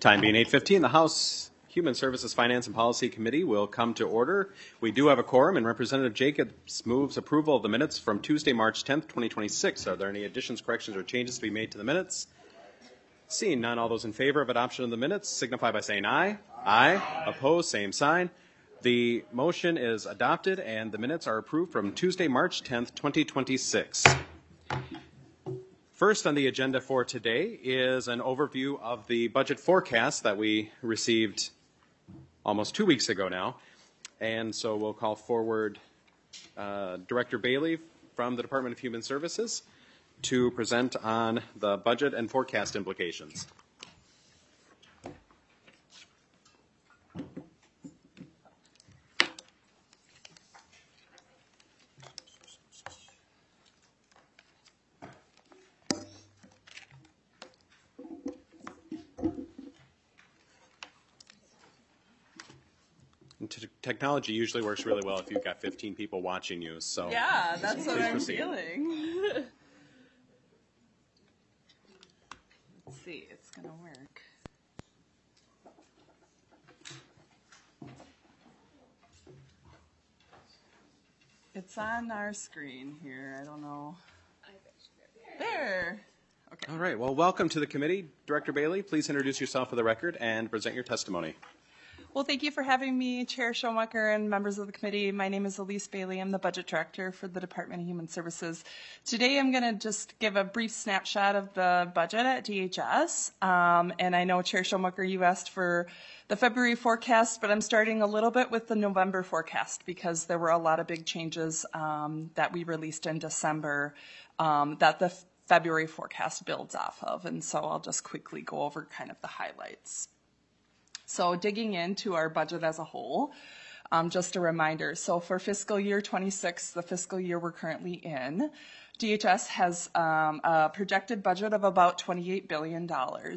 Time being 8:15, the House Human Services, Finance, and Policy Committee will come to order. We do have a quorum, and Representative Jacobs moves approval of the minutes from Tuesday, March 10th, 2026. Are there any additions, corrections, or changes to be made to the minutes? Seeing none, all those in favor of adoption of the minutes signify by saying aye. Aye. Opposed, same sign. The motion is adopted, and the minutes are approved from Tuesday, March 10th, 2026. First on the agenda for today is an overview of the budget forecast that we received almost 2 weeks ago now. And so we'll call forward Director Bailey from the Department of Human Services to present on the budget and forecast implications. Technology usually works really well if you've got 15 people watching you. So yeah, that's what I'm feeling. Let's see, it's going to work. It's on our screen here. I don't know. There. Okay. All right. Well, welcome to the committee. Director Bailey, please introduce yourself for the record and present your testimony. Well, thank you for having me, Chair Schomacher and members of the committee. My name is Elise Bailey. I'm the Budget Director for the Department of Human Services. Today, I'm going to just give a brief snapshot of the budget at DHS. And I know, Chair Schomacher, you asked for the February forecast, but I'm starting a little bit with the November forecast because there were a lot of big changes that we released in December that the February forecast builds off of. And so I'll just quickly go over kind of the highlights. So digging into our budget as a whole, just a reminder. So for fiscal year 26, the fiscal year we're currently in, DHS has a projected budget of about $28 billion.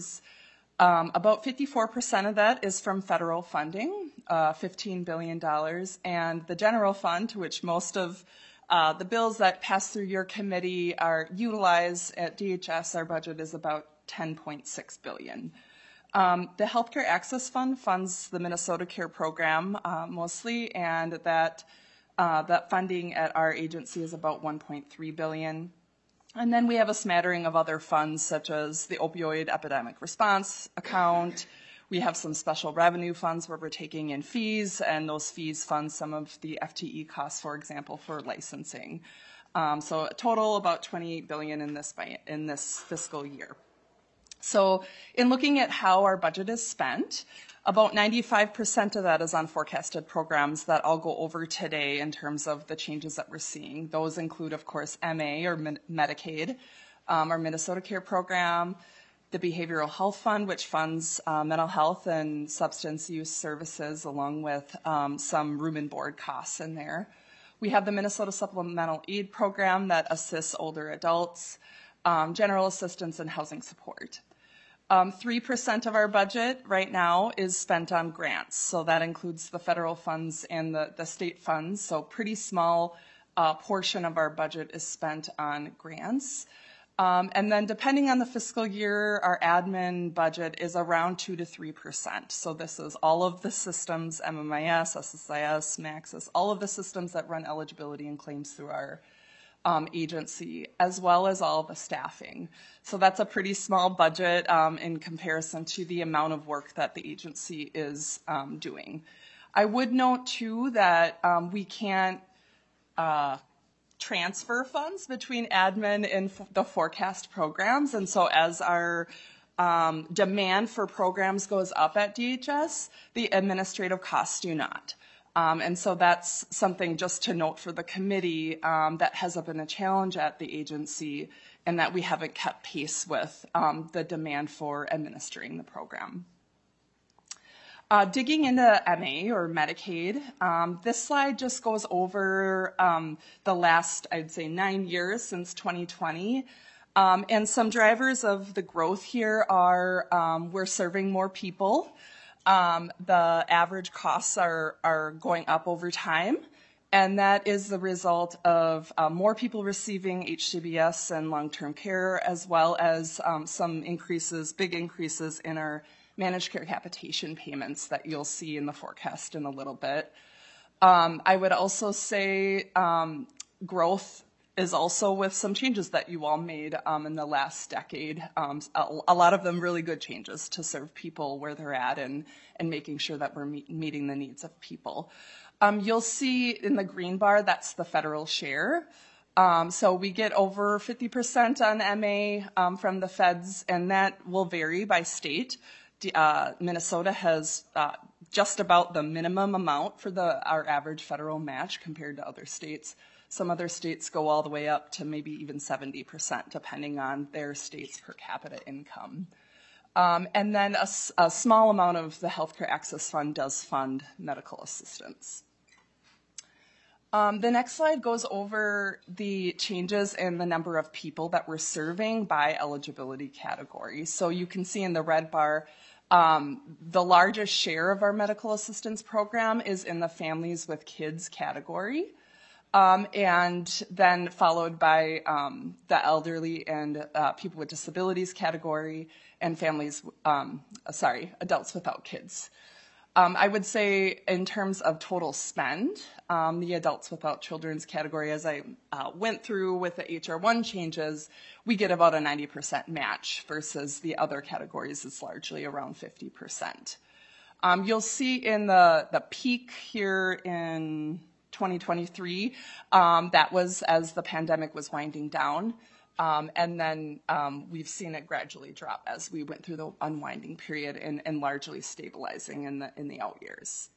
About 54% of that is from federal funding, $15 billion. And the general fund, to which most of the bills that pass through your committee are utilized at DHS, our budget is about $10.6 billion. The Healthcare Access Fund funds the Minnesota Care Program mostly, and that funding at our agency is about $1.3 billion. And then we have a smattering of other funds such as the Opioid Epidemic Response Account. We have some special revenue funds where we're taking in fees, and those fees fund some of the FTE costs, for example, for licensing. So a total about $28 billion in this fiscal year. So in looking at how our budget is spent, about 95% of that is on forecasted programs that I'll go over today in terms of the changes that we're seeing. Those include, of course, MA or Medicaid, our Minnesota Care Program, the Behavioral Health Fund, which funds mental health and substance use services along with some room and board costs in there. We have the Minnesota Supplemental Aid Program that assists older adults, general assistance, and housing support. 3% of our budget right now is spent on grants. So that includes the federal funds and the state funds. So pretty small portion of our budget is spent on grants. And then depending on the fiscal year, our admin budget is around 2 to 3%. So this is all of the systems, MMIS, SSIS, MAXIS, all of the systems that run eligibility and claims through our agency, as well as all the staffing. So that's a pretty small budget in comparison to the amount of work that the agency is doing. I would note, too, that we can't transfer funds between admin and the forecast programs. And so as our demand for programs goes up at DHS, the administrative costs do not. And so that's something just to note for the committee that has been a challenge at the agency and that we haven't kept pace with the demand for administering the program. Digging into MA or Medicaid, this slide just goes over the last, I'd say, 9 years since 2020. And some drivers of the growth here are we're serving more people. The average costs are going up over time, and that is the result of more people receiving HCBS and long-term care, as well as some increases, big increases in our managed care capitation payments that you'll see in the forecast in a little bit. I would also say growth is also with some changes that you all made in the last decade. A lot of them really good changes to serve people where they're at and making sure that we're meeting the needs of people. You'll see in the green bar, that's the federal share. So we get over 50% on MA from the feds, and that will vary by state. Minnesota has just about the minimum amount for our average federal match compared to other states. Some other states go all the way up to maybe even 70%, depending on their state's per capita income. And then a small amount of the Healthcare Access Fund does fund medical assistance. The next slide goes over the changes in the number of people that we're serving by eligibility category. So you can see in the red bar, the largest share of our medical assistance program is in the families with kids category. And then followed by the elderly and people with disabilities category and adults without kids. I would say in terms of total spend, the adults without children's category, as I went through with the HR1 changes, we get about a 90% match versus the other categories is largely around 50%. You'll see in the peak here in 2023, that was as the pandemic was winding down. And then we've seen it gradually drop as we went through the unwinding period and largely stabilizing in the out years.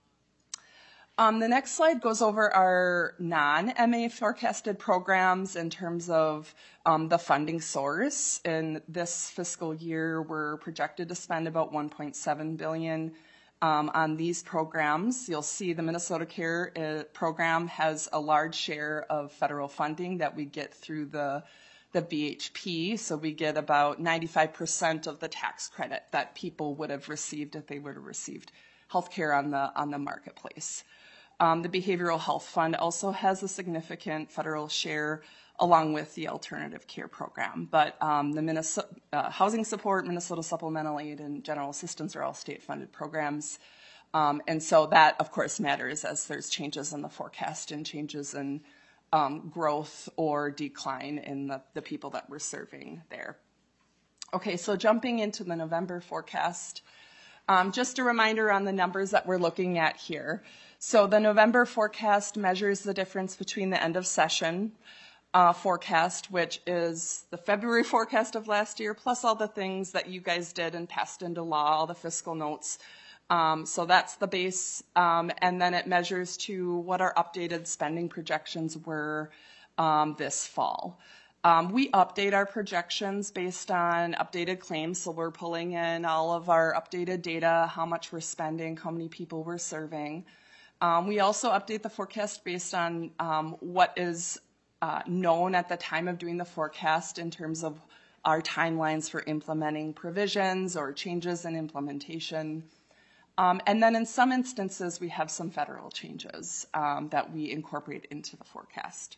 The next slide goes over our non-MA forecasted programs in terms of the funding source. In this fiscal year, we're projected to spend about $1.7 billion on these programs. You'll see the Minnesota Care program has a large share of federal funding that we get through the BHP, so we get about 95% of the tax credit that people would have received if they would have received health care on the marketplace. The Behavioral Health Fund also has a significant federal share along with the Alternative Care Program. But the Minnesota Housing Support, Minnesota Supplemental Aid, and General Assistance are all state-funded programs. And so that, of course, matters as there's changes in the forecast and changes in growth or decline in the people that we're serving there. Okay, so jumping into the November forecast, just a reminder on the numbers that we're looking at here. So the November forecast measures the difference between the end of session forecast, which is the February forecast of last year, plus all the things that you guys did and passed into law, all the fiscal notes. So that's the base, and then it measures to what our updated spending projections were this fall. We update our projections based on updated claims, so we're pulling in all of our updated data, how much we're spending, how many people we're serving. We also update the forecast based on what is known at the time of doing the forecast in terms of our timelines for implementing provisions or changes in implementation. And then in some instances, we have some federal changes that we incorporate into the forecast.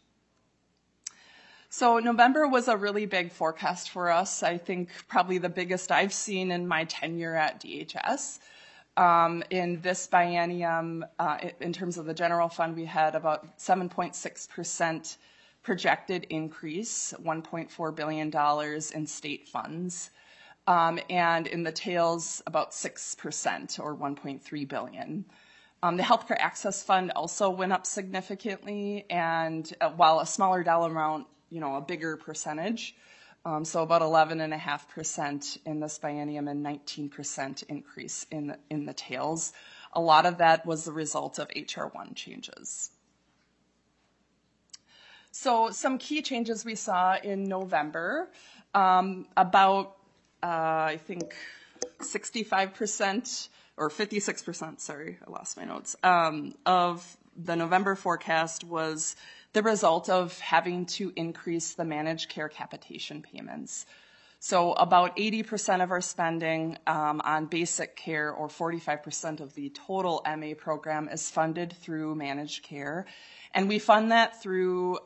So November was a really big forecast for us. I think probably the biggest I've seen in my tenure at DHS. In this biennium, in terms of the general fund, we had about 7.6% projected increase, $1.4 billion in state funds. And in the tails, about 6% or $1.3 billion. The Healthcare Access Fund also went up significantly, and while a smaller dollar amount, a bigger percentage. So about 11.5% in this biennium and 19% increase in the tails. A lot of that was the result of HR1 changes. So some key changes we saw in November, about I think 65% or 56%, sorry, I lost my notes, of the November forecast was the result of having to increase the managed care capitation payments. So about 80% of our spending on basic care, or 45% of the total MA program, is funded through managed care. And we fund that through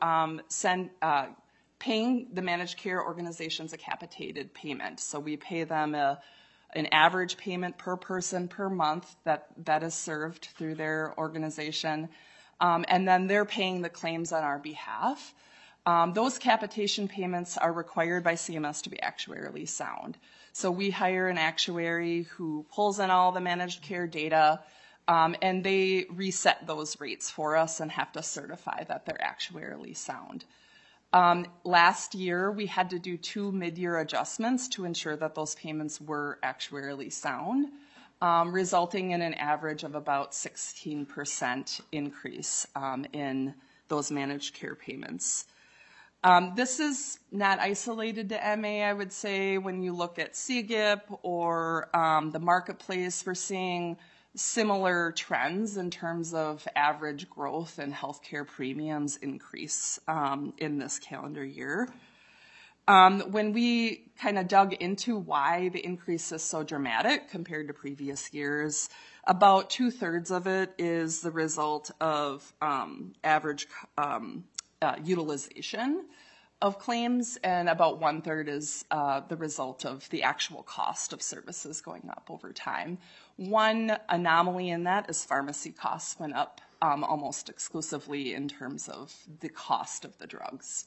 paying the managed care organizations a capitated payment. So we pay them a an average payment per person per month that is served through their organization, and then they're paying the claims on our behalf. Those capitation payments are required by CMS to be actuarially sound. So we hire an actuary who pulls in all the managed care data, and they reset those rates for us and have to certify that they're actuarially sound. Last year, we had to do 2 mid-year adjustments to ensure that those payments were actuarially sound, resulting in an average of about 16% increase in those managed care payments. This is not isolated to MA, I would say. When you look at CGIP or the marketplace, we're seeing similar trends in terms of average growth and healthcare premiums increase in this calendar year. When we kind of dug into why the increase is so dramatic compared to previous years, about 2/3 of it is the result of average utilization of claims, and about 1/3 is the result of the actual cost of services going up over time. One anomaly in that is pharmacy costs went up almost exclusively in terms of the cost of the drugs.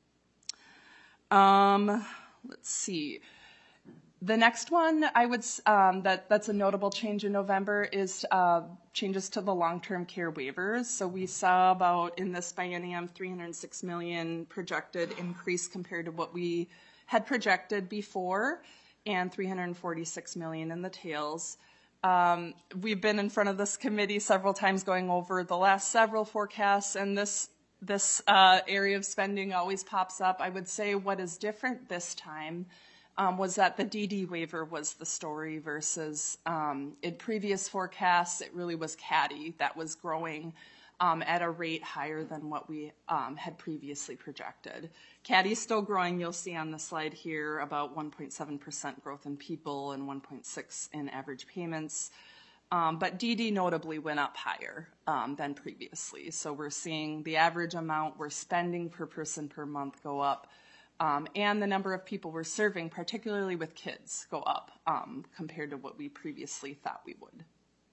Let's see. The next one I would that's a notable change in November is changes to the long-term care waivers. So we saw about in this biennium $306 million projected increase compared to what we had projected before, and $346 million in the tails. We've been in front of this committee several times going over the last several forecasts, and this area of spending always pops up. I would say what is different this time was that the DD waiver was the story versus in previous forecasts, it really was CADI that was growing at a rate higher than what we had previously projected. CADI is still growing. You'll see on the slide here about 1.7% growth in people and 1.6% in average payments. But DD notably went up higher than previously. So we're seeing the average amount we're spending per person per month go up. And the number of people we're serving, particularly with kids, go up compared to what we previously thought we would.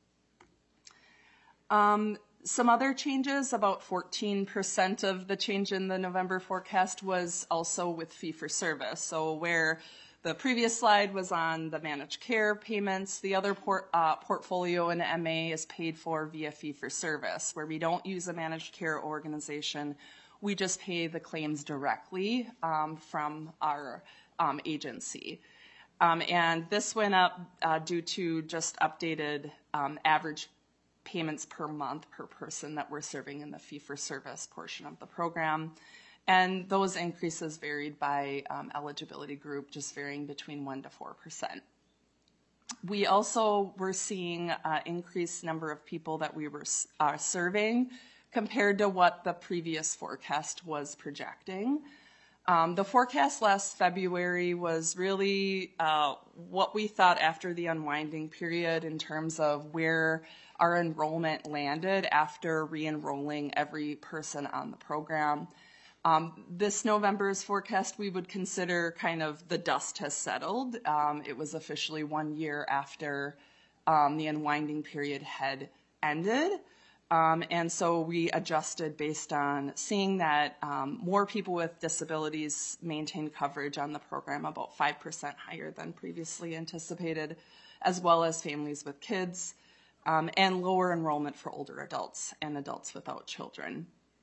Some other changes, about 14% of the change in the November forecast was also with fee-for-service. So where the previous slide was on the managed care payments, the other portfolio in MA is paid for via fee-for-service, where we don't use a managed care organization. We just pay the claims directly from our agency. And this went up due to just updated average payments per month per person that we're serving in the fee-for-service portion of the program. And those increases varied by eligibility group, just varying between 1% to 4%. We also were seeing increased number of people that we were serving compared to what the previous forecast was projecting. The forecast last February was really what we thought after the unwinding period in terms of where our enrollment landed after re-enrolling every person on the program. This November's forecast we would consider kind of the dust has settled. It was officially 1 year after the unwinding period had ended. And so we adjusted based on seeing that more people with disabilities maintain coverage on the program, about 5% higher than previously anticipated, as well as families with kids, and lower enrollment for older adults and adults without children.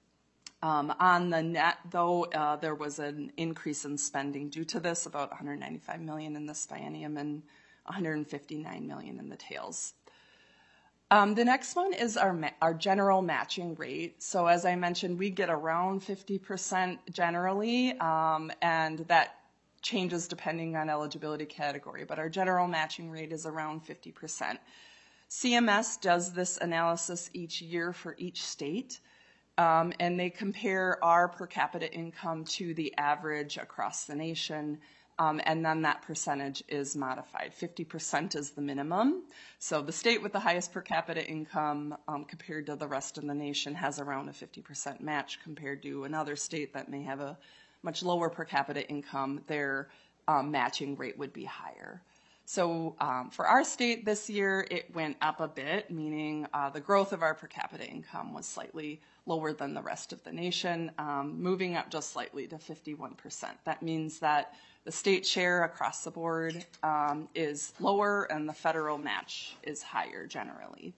On the net, though, there was an increase in spending due to this, about $195 million in this biennium and $159 million in the tails. The next one is our general matching rate. So as I mentioned, we get around 50% generally, and that changes depending on eligibility category, but our general matching rate is around 50%. CMS does this analysis each year for each state, and they compare our per capita income to the average across the nation. And then that percentage is modified. 50% is the minimum. So the state with the highest per capita income compared to the rest of the nation has around a 50% match compared to another state that may have a much lower per capita income. Their matching rate would be higher. So for our state this year, it went up a bit, meaning the growth of our per capita income was slightly lower than the rest of the nation, moving up just slightly to 51%. That means that the state share across the board is lower and the federal match is higher generally.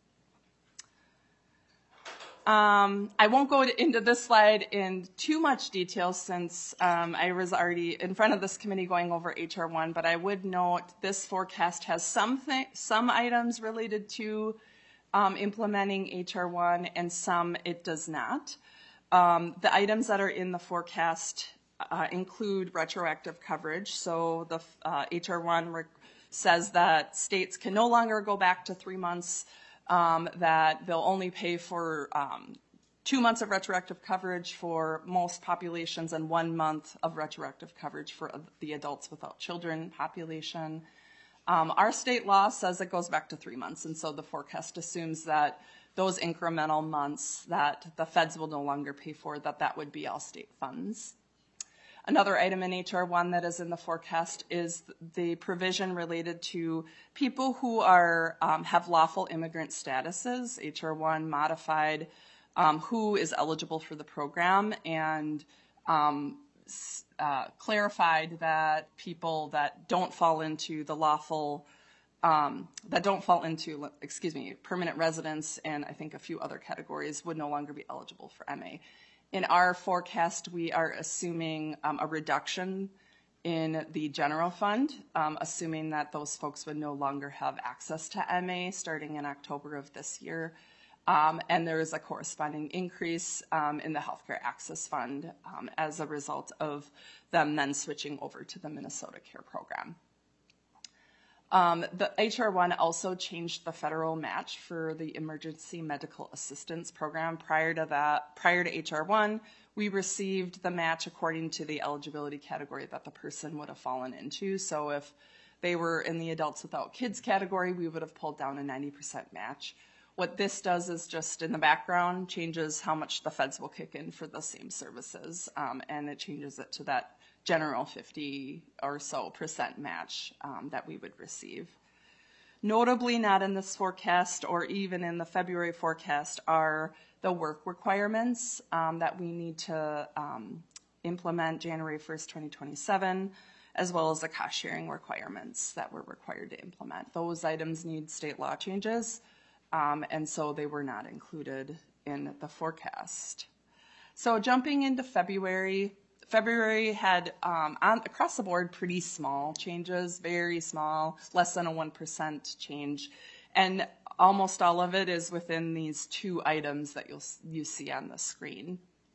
I won't go into this slide in too much detail since I was already in front of this committee going over HR 1, but I would note this forecast has some items related to implementing HR 1 and some it does not. The items that are in the forecast include retroactive coverage. So the HR 1 says that states can no longer go back to 3 months, that they'll only pay for 2 months of retroactive coverage for most populations and 1 month of retroactive coverage for the adults without children population. Our state law says it goes back to 3 months, and so the forecast assumes that those incremental months that the feds will no longer pay for, that would be all state funds. Another item in HR 1 that is in the forecast is the provision related to people who are have lawful immigrant statuses. HR 1 modified who is eligible for the program and clarified that people that don't fall into the lawful, permanent residence and I think a few other categories would no longer be eligible for MA. In our forecast, we are assuming a reduction in the general fund, assuming that those folks would no longer have access to MA starting in October of this year. And there is a corresponding increase in the Healthcare Access Fund as a result of them then switching over to the Minnesota Care Program. The HR 1 also changed the federal match for the Emergency Medical Assistance Program. Prior to HR 1, we received the match according to the eligibility category that the person would have fallen into. So if they were in the Adults Without Kids category, we would have pulled down a 90% match. What this does is just in the background changes how much the feds will kick in for the same services, and it changes it to that general 50 or so % match that we would receive. Notably not in this forecast or even in the February forecast are the work requirements that we need to implement January 1st, 2027, as well as the cost sharing requirements that we're required to implement. Those items need state law changes, and so they were not included in the forecast. So jumping into February had, across the board, pretty small changes, very small, less than a 1% change. And almost all of it is within these two items that you see on the screen.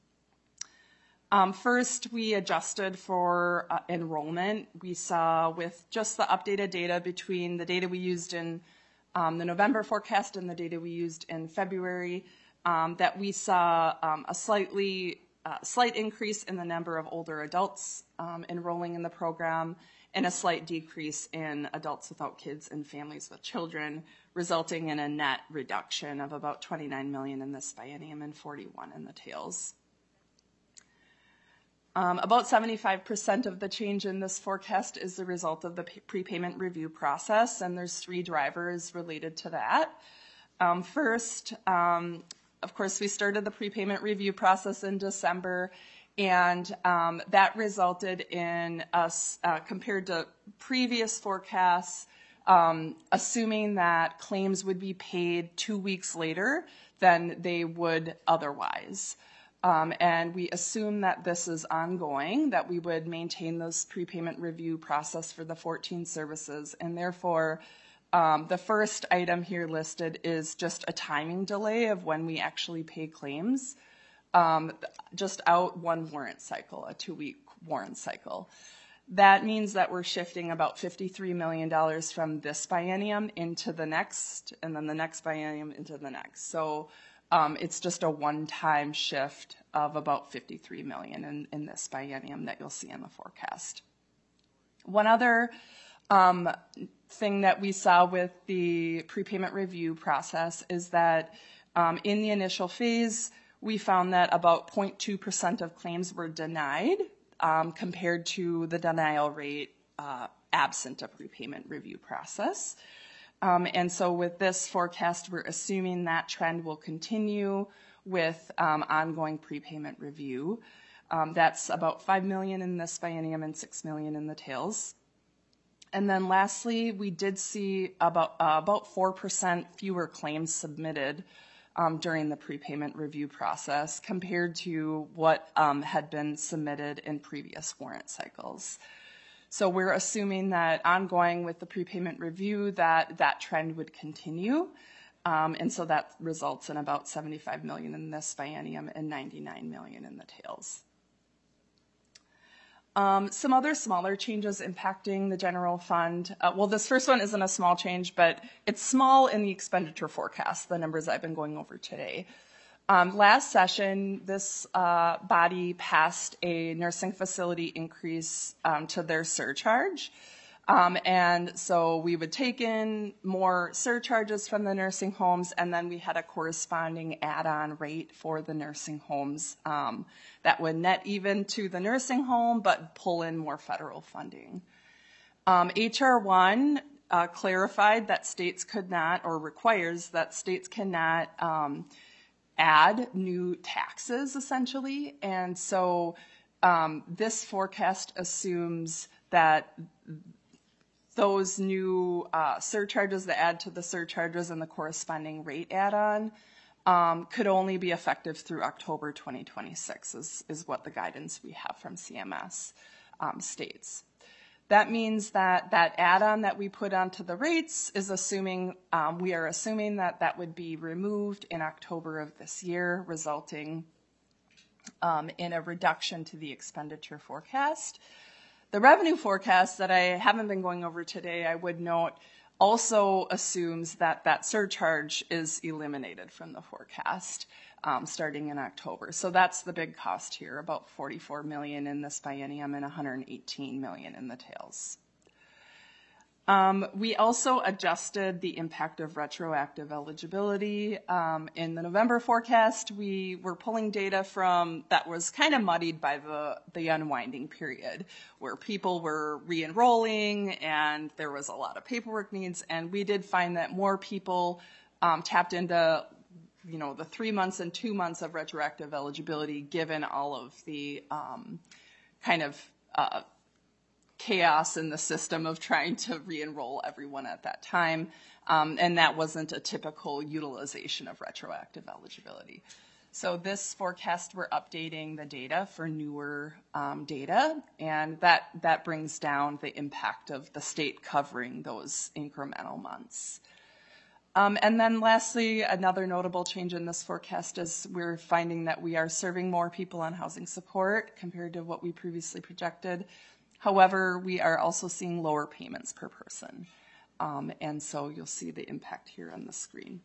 First, we adjusted for enrollment. We saw with just the updated data between the data we used in the November forecast and the data we used in February, that we saw a slight increase in the number of older adults enrolling in the program and a slight decrease in adults without kids and families with children, resulting in a net reduction of about 29 million in this biennium and 41 in the tails. About 75% of the change in this forecast is the result of the prepayment review process, and there's 3 drivers related to that. First, of course, we started the prepayment review process in December, and that resulted in us, compared to previous forecasts, assuming that claims would be paid 2 weeks later than they would otherwise. And we assume that this is ongoing, that we would maintain this prepayment review process for the 14 services, and therefore the first item here listed is just a timing delay of when we actually pay claims, just out 1 warrant cycle, a 2-week warrant cycle. That means that we're shifting about $53 million from this biennium into the next, and then the next biennium into the next. So it's just a one-time shift of about $53 million in this biennium that you'll see in the forecast. One other thing that we saw with the prepayment review process is that in the initial phase, we found that about 0.2% of claims were denied compared to the denial rate absent a prepayment review process. And so with this forecast, we're assuming that trend will continue with ongoing prepayment review. That's about $5 million in this biennium and $6 million in the tails. And then lastly, we did see about 4% fewer claims submitted during the prepayment review process compared to what had been submitted in previous warrant cycles. So we're assuming that ongoing with the prepayment review that trend would continue. And so that results in about $75 million in this biennium and $99 million in the tails. Some other smaller changes impacting the general fund. Well, this first one isn't a small change, but it's small in the expenditure forecast, the numbers I've been going over today. Last session, this body passed a nursing facility increase to their surcharge. And so we would take in more surcharges from the nursing homes, and then we had a corresponding add-on rate for the nursing homes that would net even to the nursing home, but pull in more federal funding. HR 1 clarified that states could not, or requires that states cannot add new taxes, essentially. And so this forecast assumes that those new surcharges that add to the surcharges and the corresponding rate add-on could only be effective through October 2026 is what the guidance we have from CMS states. That means that that add-on that we put onto the rates is assuming, we are assuming that that would be removed in October of this year, resulting in a reduction to the expenditure forecast. The revenue forecast that I haven't been going over today, I would note, also assumes that that surcharge is eliminated from the forecast starting in October. So that's the big cost here, about $44 million in this biennium and $118 million in the tails. We also adjusted the impact of retroactive eligibility. In the November forecast, we were pulling data from that was kind of muddied by the unwinding period, where people were re-enrolling and there was a lot of paperwork needs, and we did find that more people tapped into the 3 months and 2 months of retroactive eligibility, given all of the chaos in the system of trying to re-enroll everyone at that time. And that wasn't a typical utilization of retroactive eligibility. So this forecast, we're updating the data for newer data, and that brings down the impact of the state covering those incremental months. And then lastly, another notable change in this forecast is we're finding that we are serving more people on housing support compared to what we previously projected. However, we are also seeing lower payments per person. And so you'll see the impact here on the screen.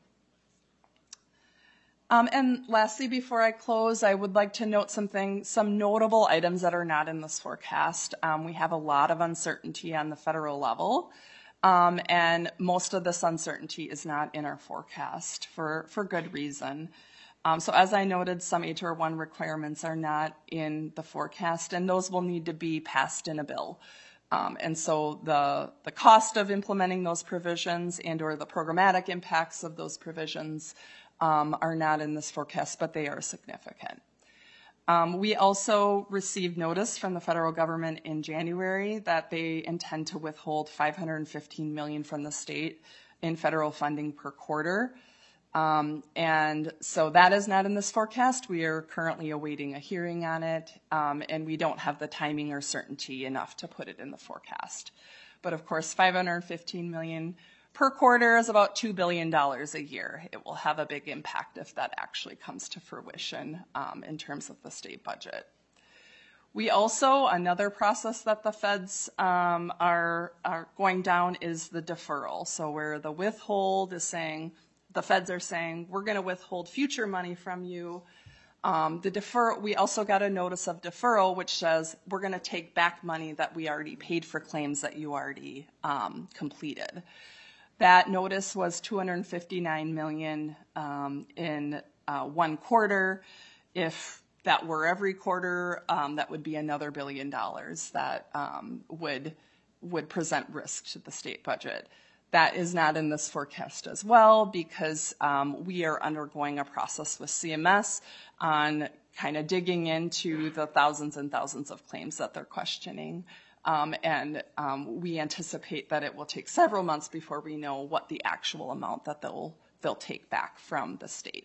And lastly, before I close, I would like to note some notable items that are not in this forecast. We have a lot of uncertainty on the federal level. And most of this uncertainty is not in our forecast for good reason. So as I noted, some HR 1 requirements are not in the forecast, and those will need to be passed in a bill. And so the cost of implementing those provisions and or the programmatic impacts of those provisions are not in this forecast, but they are significant. We also received notice from the federal government in January that they intend to withhold $515 million from the state in federal funding per quarter. And so that is not in this forecast. We are currently awaiting a hearing on it, and we don't have the timing or certainty enough to put it in the forecast. But of course, $515 million per quarter is about $2 billion a year. It will have a big impact if that actually comes to fruition in terms of the state budget. We also, another process that the feds are going down is the deferral. So where the withhold is saying, the feds are saying, we're going to withhold future money from you. We also got a notice of deferral, which says we're going to take back money that we already paid for claims that you already completed. That notice was $259 million in 1 quarter. If that were every quarter, that would be another $1 billion that would would present risk to the state budget. That is not in this forecast as well, because we are undergoing a process with CMS on kind of digging into the thousands and thousands of claims that they're questioning. And we anticipate that it will take several months before we know what the actual amount that they'll take back from the state.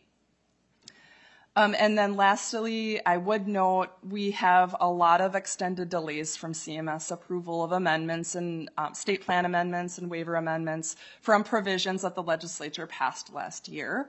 And then lastly, I would note we have a lot of extended delays from CMS approval of amendments and state plan amendments and waiver amendments from provisions that the legislature passed last year.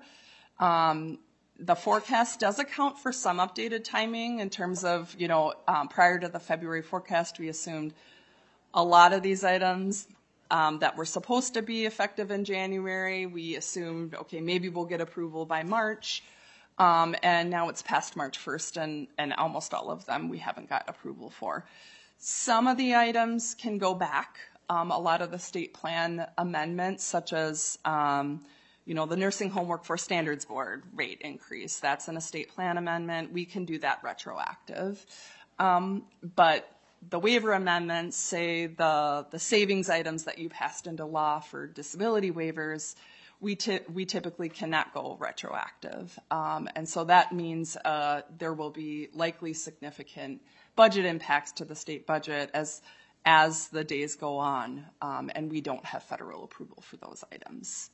The forecast does account for some updated timing in terms of, prior to the February forecast, we assumed a lot of these items that were supposed to be effective in January. We assumed, okay, maybe we'll get approval by March. And now it's past March 1st, and almost all of them we haven't got approval for. Some of the items can go back. A lot of the state plan amendments, such as, the Nursing Home Workforce Standards Board rate increase, that's an estate plan amendment. We can do that retroactive. But the waiver amendments, say the savings items that you passed into law for disability waivers, we typically cannot go retroactive. And so that means there will be likely significant budget impacts to the state budget as the days go on, and we don't have federal approval for those items.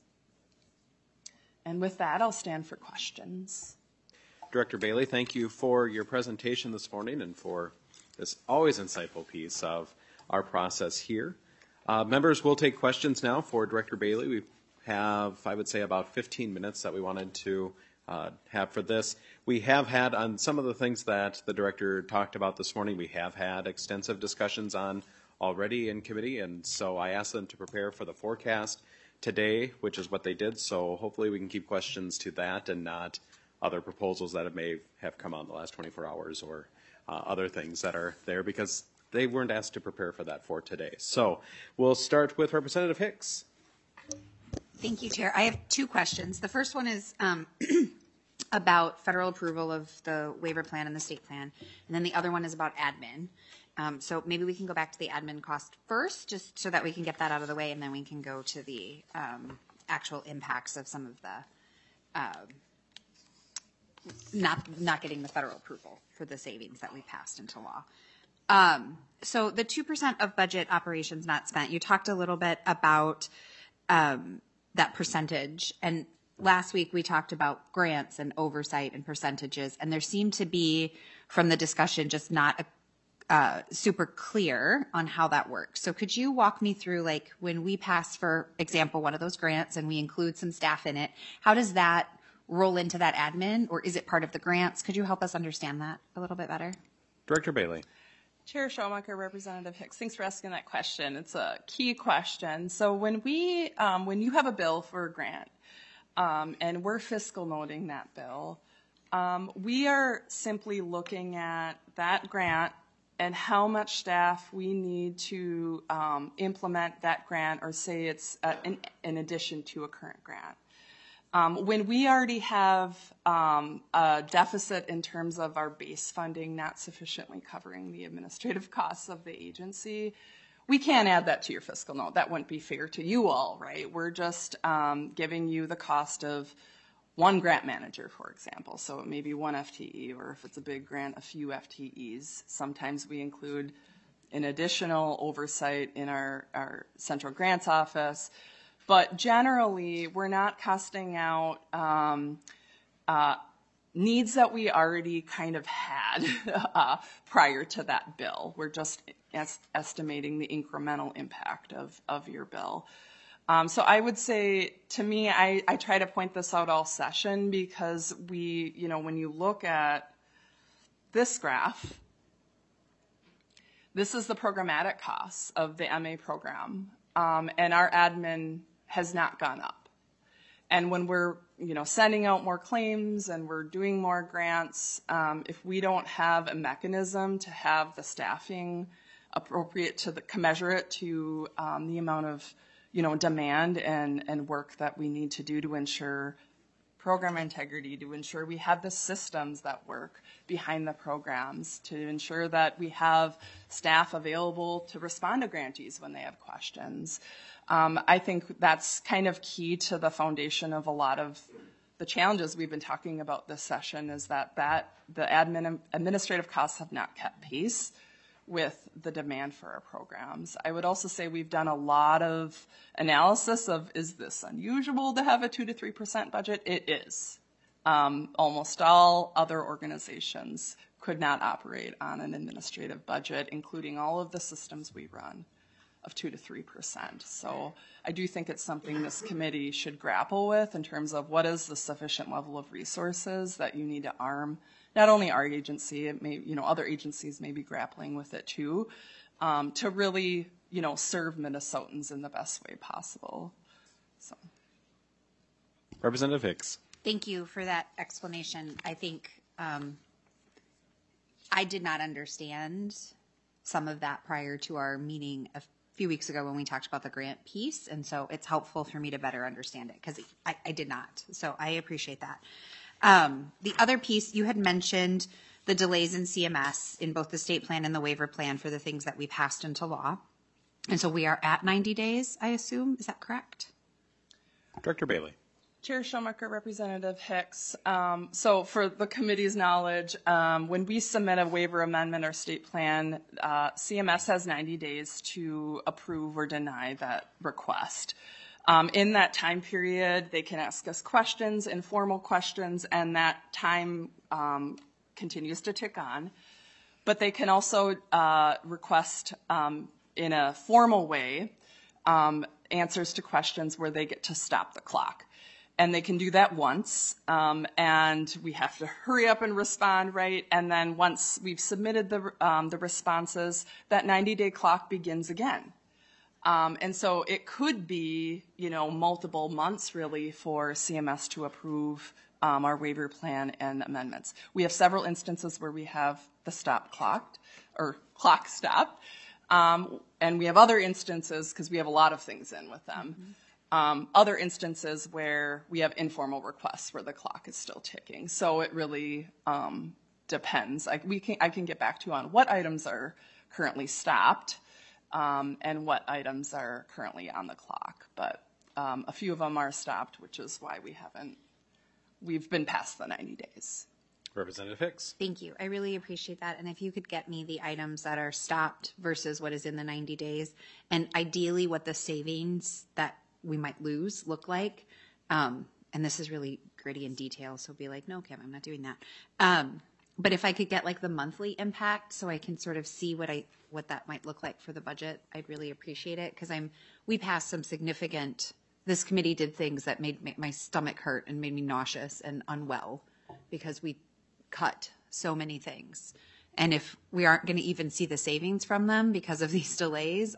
And with that, I'll stand for questions. Director Bailey, thank you for your presentation this morning and for this always insightful piece of our process here. Members will take questions now for Director Bailey. We have, I would say, about 15 minutes that we wanted to have for this. We have had, on some of the things that the director talked about this morning, we have had extensive discussions on already in committee, and so I asked them to prepare for the forecast today, which is what they did, so hopefully we can keep questions to that and not other proposals that may have come out in the last 24 hours or other things that are there, because they weren't asked to prepare for that for today. So we'll start with Representative Hicks. Thank you, Chair. I have two questions. The first one is about federal approval of the waiver plan and the state plan, and then the other one is about admin. So maybe we can go back to the admin cost first, just so that we can get that out of the way, and then we can go to the actual impacts of some of the not getting the federal approval for the savings that we passed into law. So the 2% of budget operations not spent, you talked a little bit about that percentage, and last week we talked about grants and oversight and percentages, and there seemed to be, from the discussion, just not super clear on how that works. So could you walk me through, like, when we pass, for example, one of those grants and we include some staff in it, how does that roll into that admin, or is it part of the grants? Could you help us understand that a little bit better? Director Bailey. Chair Schomaker, Representative Hicks, thanks for asking that question. It's a key question. So when you have a bill for a grant, and we're fiscal noting that bill, we are simply looking at that grant and how much staff we need to implement that grant, or say it's in addition to a current grant. When we already have a deficit in terms of our base funding not sufficiently covering the administrative costs of the agency, we can't add that to your fiscal note. That wouldn't be fair to you all, right? We're just giving you the cost of one grant manager, for example. So it may be one FTE, or if it's a big grant, a few FTEs. Sometimes we include an additional oversight in our central grants office. But generally, we're not costing out needs that we already kind of had prior to that bill. We're just estimating the incremental impact of your bill. So I would say, to me, I try to point this out all session, because when you look at this graph, this is the programmatic costs of the MA program, and our admin has not gone up. And when we're sending out more claims and we're doing more grants, if we don't have a mechanism to have the staffing appropriate to commensurate to the amount of demand and work that we need to do to ensure program integrity, to ensure we have the systems that work behind the programs, to ensure that we have staff available to respond to grantees when they have questions. I think that's kind of key to the foundation of a lot of the challenges we've been talking about this session, is that the administrative costs have not kept pace with the demand for our programs. I would also say we've done a lot of analysis of, is this unusual to have a 2 to 3% budget? It is. Almost all other organizations could not operate on an administrative budget, including all of the systems we run, of 2 to 3%. So I do think it's something this committee should grapple with in terms of what is the sufficient level of resources that you need to arm not only our agency, it may, other agencies may be grappling with it too, to really, serve Minnesotans in the best way possible. So. Representative Hicks. Thank you for that explanation. I think I did not understand some of that prior to our meeting a few weeks ago when we talked about the grant piece, and so it's helpful for me to better understand it, because I did not. So I appreciate that. The other piece, you had mentioned the delays in CMS in both the state plan and the waiver plan for the things that we passed into law. And so we are at 90 days, I assume. Is that correct? Director Bailey. Chair Schomaker, Representative Hicks. So for the committee's knowledge, when we submit a waiver amendment or state plan, CMS has 90 days to approve or deny that request. In that time period, they can ask us questions, informal questions, and that time continues to tick on. But they can also request in a formal way answers to questions where they get to stop the clock. And they can do that once, and we have to hurry up and respond, right? And then once we've submitted the responses, that 90-day clock begins again. And so it could be, multiple months really for CMS to approve our waiver plan and amendments. We have several instances where we have the clock stopped. And we have other instances, because we have a lot of things in with them, other instances where we have informal requests where the clock is still ticking. So it really depends. I can get back to you on what items are currently stopped. And what items are currently on the clock. But a few of them are stopped, which is why we've been past the 90 days. Representative Hicks. Thank you. I really appreciate that. And if you could get me the items that are stopped versus what is in the 90 days, and ideally what the savings that we might lose look like. And this is really gritty in detail, so be like, no, Kim, I'm not doing that. But if I could get like the monthly impact so I can sort of see what that might look like for the budget, I'd really appreciate it, because we passed some significant, this committee did things that made my stomach hurt and made me nauseous and unwell, because we cut so many things. And if we aren't going to even see the savings from them because of these delays,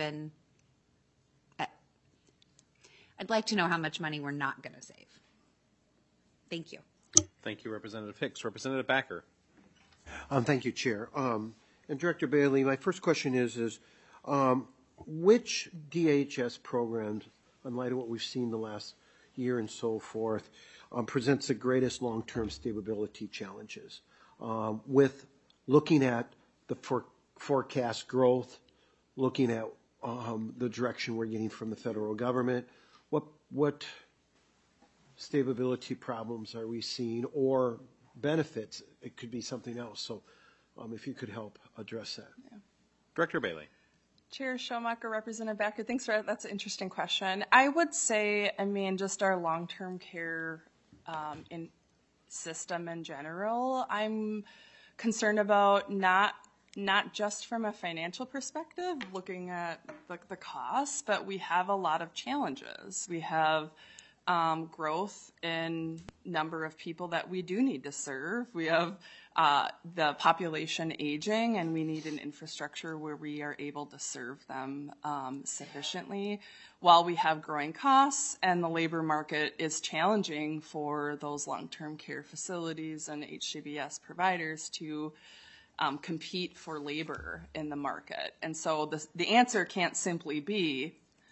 I'd like to know how much money we're not going to save. Thank you. Thank you, Representative Hicks. Representative Backer. Thank you, Chair. And Director Bailey, my first question is which DHS programs, in light of what we've seen the last year and so forth, presents the greatest long-term stability challenges? With looking at the forecast growth, looking at the direction we're getting from the federal government, what stability problems are we seeing, or benefits? It could be something else. So if you could help address that. Yeah. Director Bailey. Chair Schomaker, Representative Backer, thanks for that. That's an interesting question. I would say, just our long-term care in system in general, I'm concerned about not just from a financial perspective, looking at the costs, but we have a lot of challenges. We have growth in number of people that we do need to serve. We have the population aging, and we need an infrastructure where we are able to serve them sufficiently, while we have growing costs, and the labor market is challenging for those long-term care facilities and HCBS providers to compete for labor in the market. And so the answer can't simply be,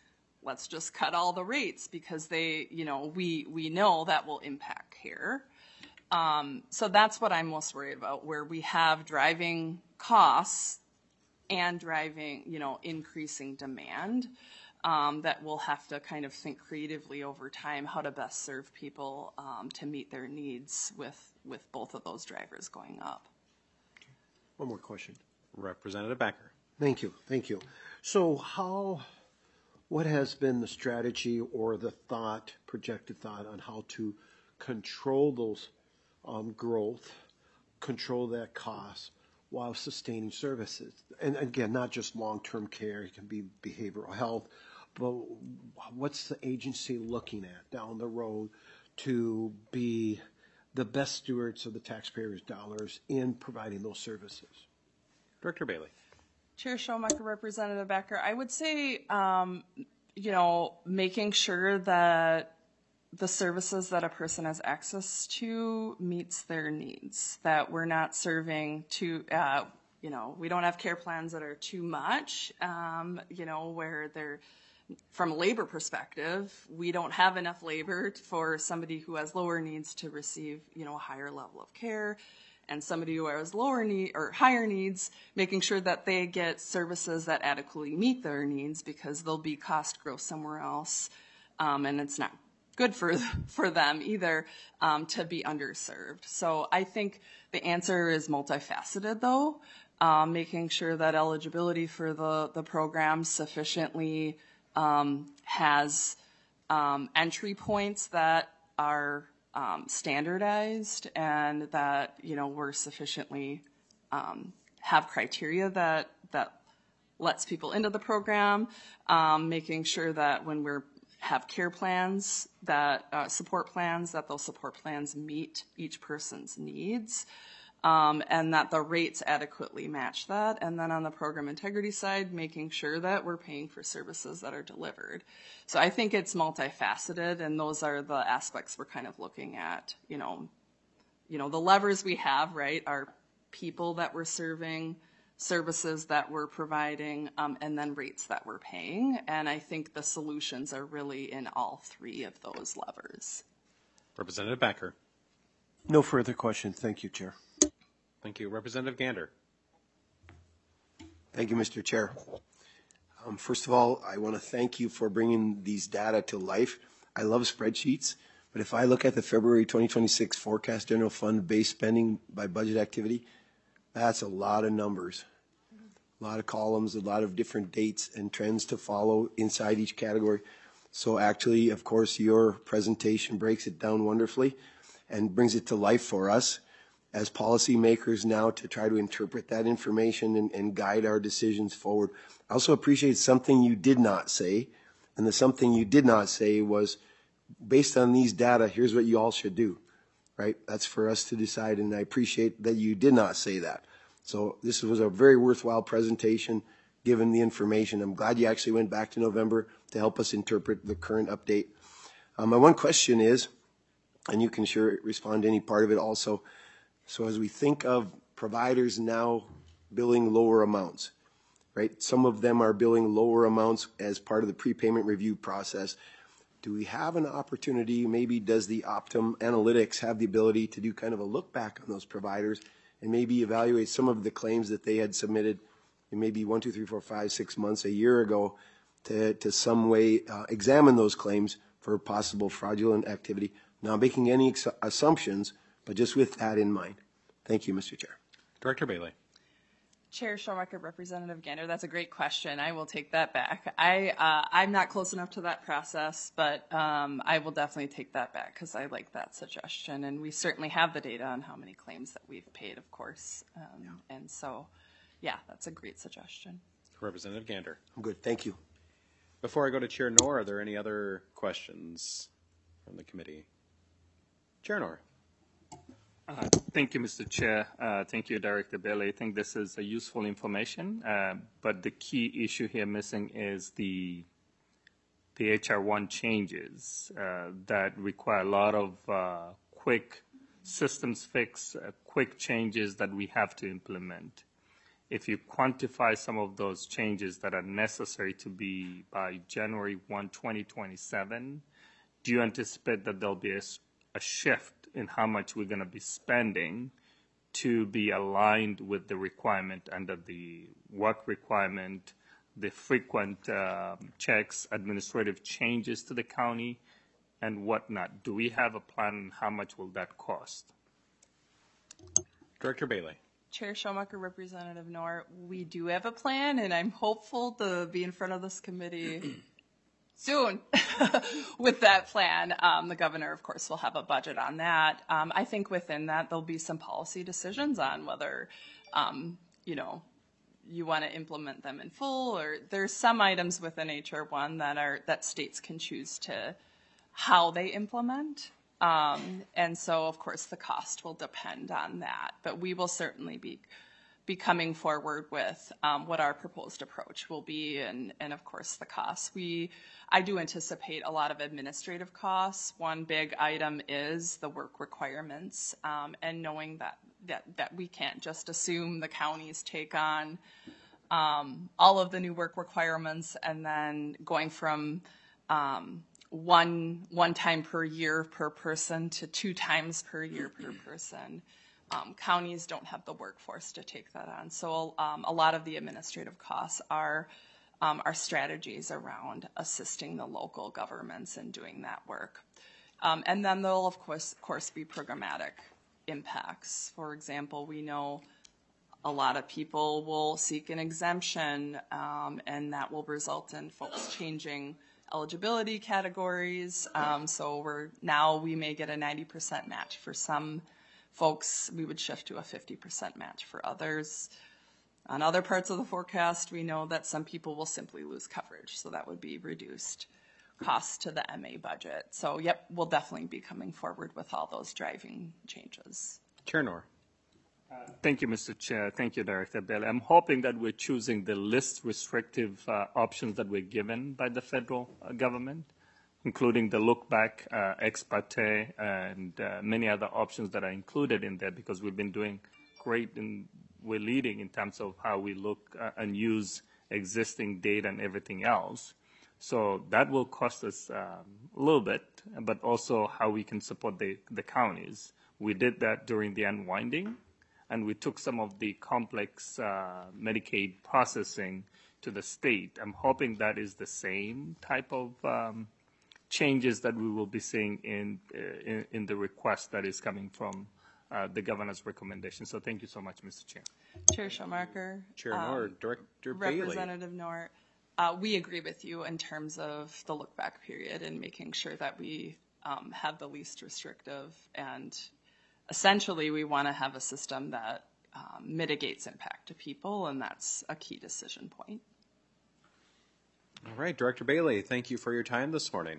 let's just cut all the rates because they, we know that will impact care. So that's what I'm most worried about, where we have driving costs and driving, increasing demand, that we'll have to kind of think creatively over time how to best serve people to meet their needs with both of those drivers going up. One more question. Representative Becker. Thank you. So what has been the strategy or the projected thought on how to control those growth, control that cost while sustaining services? And again, not just long-term care, it can be behavioral health, but what's the agency looking at down the road to be the best stewards of the taxpayers' dollars in providing those services? Director Bailey. Chair Schomaker, Representative Becker, I would say, making sure that the services that a person has access to meets their needs, that we're not serving too, we don't have care plans that are too much, where they're, from a labor perspective, we don't have enough labor for somebody who has lower needs to receive, a higher level of care. And somebody who has lower need or higher needs, making sure that they get services that adequately meet their needs, because there'll be cost growth somewhere else, and it's not good for them either to be underserved. So I think the answer is multifaceted, though, making sure that eligibility for the program sufficiently has entry points that are standardized, and that we're sufficiently have criteria that lets people into the program, making sure that when we have care plans, that support plans, that those support plans meet each person's needs, and that the rates adequately match that. And then on the program integrity side, making sure that we're paying for services that are delivered. So I think it's multifaceted, and those are the aspects we're kind of looking at. The levers we have, right, are people that we're serving, services that we're providing, and then rates that we're paying. And I think the solutions are really in all three of those levers. Representative Becker. No further questions. Thank you, Chair. Thank you. Representative Gander. Thank you, Mr. Chair. First of all, I want to thank you for bringing these data to life. I love spreadsheets, but if I look at the February 2026 forecast general fund base spending by budget activity, that's a lot of numbers, a lot of columns, a lot of different dates and trends to follow inside each category. So actually, of course, your presentation breaks it down wonderfully and brings it to life for us as policymakers now to try to interpret that information and guide our decisions forward. I also appreciate something you did not say, and the something you did not say was, based on these data, here's what you all should do, right? That's for us to decide, and I appreciate that you did not say that. So this was a very worthwhile presentation, given the information. I'm glad you actually went back to November to help us interpret the current update. My one question is, and you can sure respond to any part of it also, so as we think of providers now billing lower amounts, right? Some of them are billing lower amounts as part of the prepayment review process. Do we have an opportunity, maybe does the Optum Analytics have the ability to do kind of a look back on those providers and maybe evaluate some of the claims that they had submitted in maybe 1, 2, 3, 4, 5, 6 months, a year ago, to some way examine those claims for possible fraudulent activity? Not making any assumptions, but just with that in mind. Thank you, Mr. Chair. Director Bailey. Chair Schomaker, Representative Gander, that's a great question. I will take that back. I'm not close enough to that process, but I will definitely take that back because I like that suggestion. And we certainly have the data on how many claims that we've paid, of course. And so, yeah, that's a great suggestion. Representative Gander. I'm good. Thank you. Before I go to Chair Knorr, are there any other questions from the committee? Chair Knorr. Thank you, Mr. Chair. Thank you, Director Bailey. I think this is a useful information, but the key issue here missing is the HR1 changes that require a lot of quick systems fix, quick changes that we have to implement. if you quantify some of those changes that are necessary to be by January 1, 2027, do you anticipate that there'll be a shift in how much we're going to be spending to be aligned with the requirement under the work requirement, the frequent checks, administrative changes to the county, and whatnot? Do we have a plan on how much will that cost? Director Bailey. Chair Schomaker, Representative Noor, we do have a plan, and I'm hopeful to be in front of this committee soon with that plan. The governor, of course, will have a budget on that. I think within that, there'll be some policy decisions on whether, you want to implement them in full, or there's some items within HR 1 that states can choose to how they implement. And so, of course, the cost will depend on that. But we will certainly be coming forward with what our proposed approach will be, and of course, the costs. I do anticipate a lot of administrative costs. One big item is the work requirements, and knowing that we can't just assume the counties take on all of the new work requirements, and then going from one time per year per person to 2 times per year per person. Counties don't have the workforce to take that on. So a lot of the administrative costs are strategies around assisting the local governments in doing that work. And then there'll, of course, be programmatic impacts. For example, we know a lot of people will seek an exemption, and that will result in folks changing eligibility categories. So we may get a 90% match for some folks. We would shift to a 50% match for others. On other parts of the forecast, we know that some people will simply lose coverage. So that would be reduced costs to the MA budget. So, yep, we'll definitely be coming forward with all those driving changes. Chair Noor. Thank you, Mr. Chair. Thank you, Director Bailey. I'm hoping that we're choosing the least restrictive options that we're given by the federal government, including the look back, ex parte, and many other options that are included in there, because we've been doing great and we're leading in terms of how we look and use existing data and everything else. So that will cost us a little bit, but also how we can support the counties. We did that during the unwinding, and we took some of the complex Medicaid processing to the state. I'm hoping that is the same type of changes that we will be seeing in the request that is coming from the governor's recommendation. So thank you so much, Mr. Chair. Chair Schomaker. Chair Noor. Director Bailey. Representative Noor. We agree with you in terms of the look back period and making sure that we have the least restrictive, and essentially we want to have a system that mitigates impact to people, and that's a key decision point. All right, Director Bailey, thank you for your time this morning.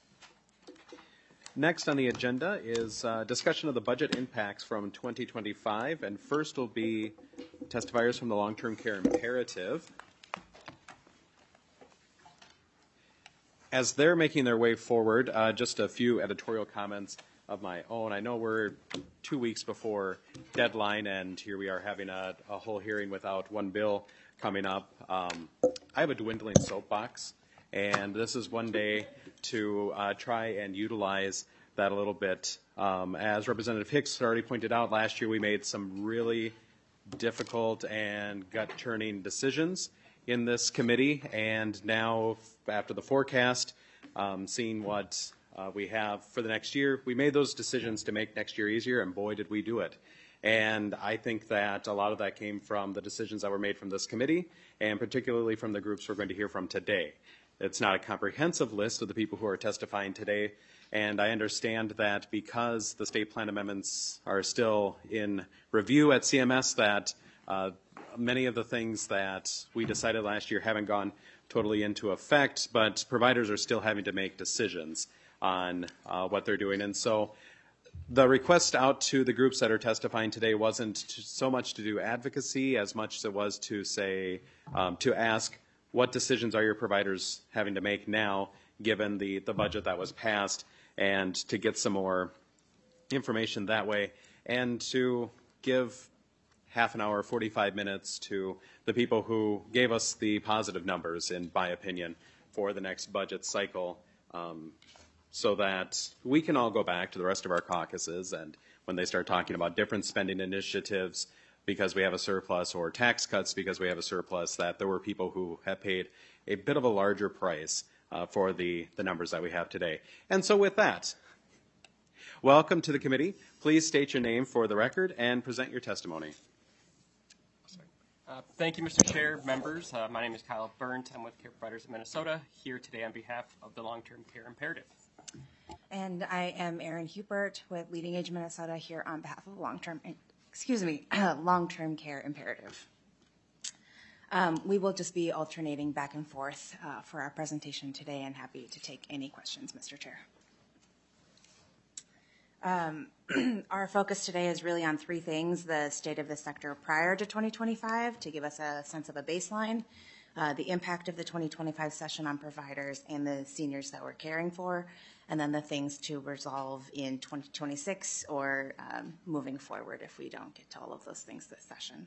Next on the agenda is discussion of the budget impacts from 2025, and first will be testifiers from the long-term care imperative. As they're making their way forward, just a few editorial comments of my own. I know we're 2 weeks before deadline, and here we are having a whole hearing without one bill coming up. I have a dwindling soapbox, and this is one day to try and utilize that a little bit. As Representative Hicks already pointed out, last year we made some really difficult and gut-turning decisions in this committee, and now after the forecast, seeing what we have for the next year, we made those decisions to make next year easier, and boy, did we do it. And I think that a lot of that came from the decisions that were made from this committee, and particularly from the groups we're going to hear from today. It's not a comprehensive list of the people who are testifying today, and I understand that because the state plan amendments are still in review at CMS, that many of the things that we decided last year haven't gone totally into effect, but providers are still having to make decisions on what they're doing. And so the request out to the groups that are testifying today wasn't so much to do advocacy as much as it was to say, to ask, what decisions are your providers having to make now, given the budget that was passed, and to get some more information that way, and to give half an hour, 45 minutes to the people who gave us the positive numbers, in my opinion, for the next budget cycle, so that we can all go back to the rest of our caucuses, and when they start talking about different spending initiatives because we have a surplus, or tax cuts because we have a surplus, that there were people who have paid a bit of a larger price for the numbers that we have today. And so with that, welcome to the committee. Please state your name for the record and present your testimony. Thank you, Mr. Chair, members. My name is Kyle Burnt. I'm with Care Providers of Minnesota, here today on behalf of the Long-Term Care Imperative. And I am Erin Hupert with Leading Age Minnesota, here on behalf of Long-Term Care Imperative. We will just be alternating back and forth for our presentation today, and happy to take any questions, Mr. Chair. Our focus today is really on three things: the state of the sector prior to 2025, to give us a sense of a baseline, the impact of the 2025 session on providers and the seniors that we're caring for, and then the things to resolve in 2026 or moving forward if we don't get to all of those things this session.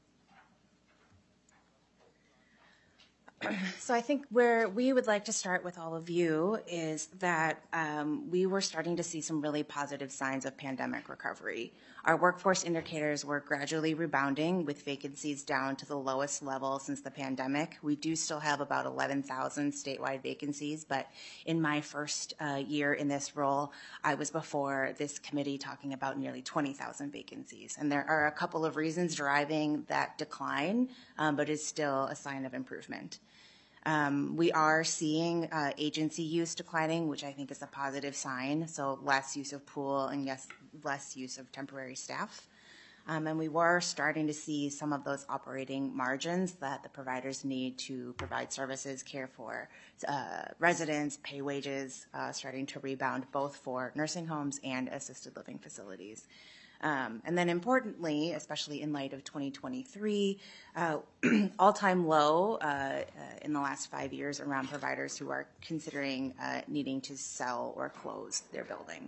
So I think where we would like to start with all of you is that we were starting to see some really positive signs of pandemic recovery. Our workforce indicators were gradually rebounding, with vacancies down to the lowest level since the pandemic. We do still have about 11,000 statewide vacancies, but in my first year in this role, I was before this committee talking about nearly 20,000 vacancies. And there are a couple of reasons driving that decline, but it's still a sign of improvement. We are seeing agency use declining, which I think is a positive sign. So less use of pool and yes, less use of temporary staff. And we were starting to see some of those operating margins that the providers need to provide services, care for residents, pay wages, starting to rebound both for nursing homes and assisted living facilities. And then importantly, especially in light of 2023, all-time low in the last 5 years around providers who are considering needing to sell or close their building.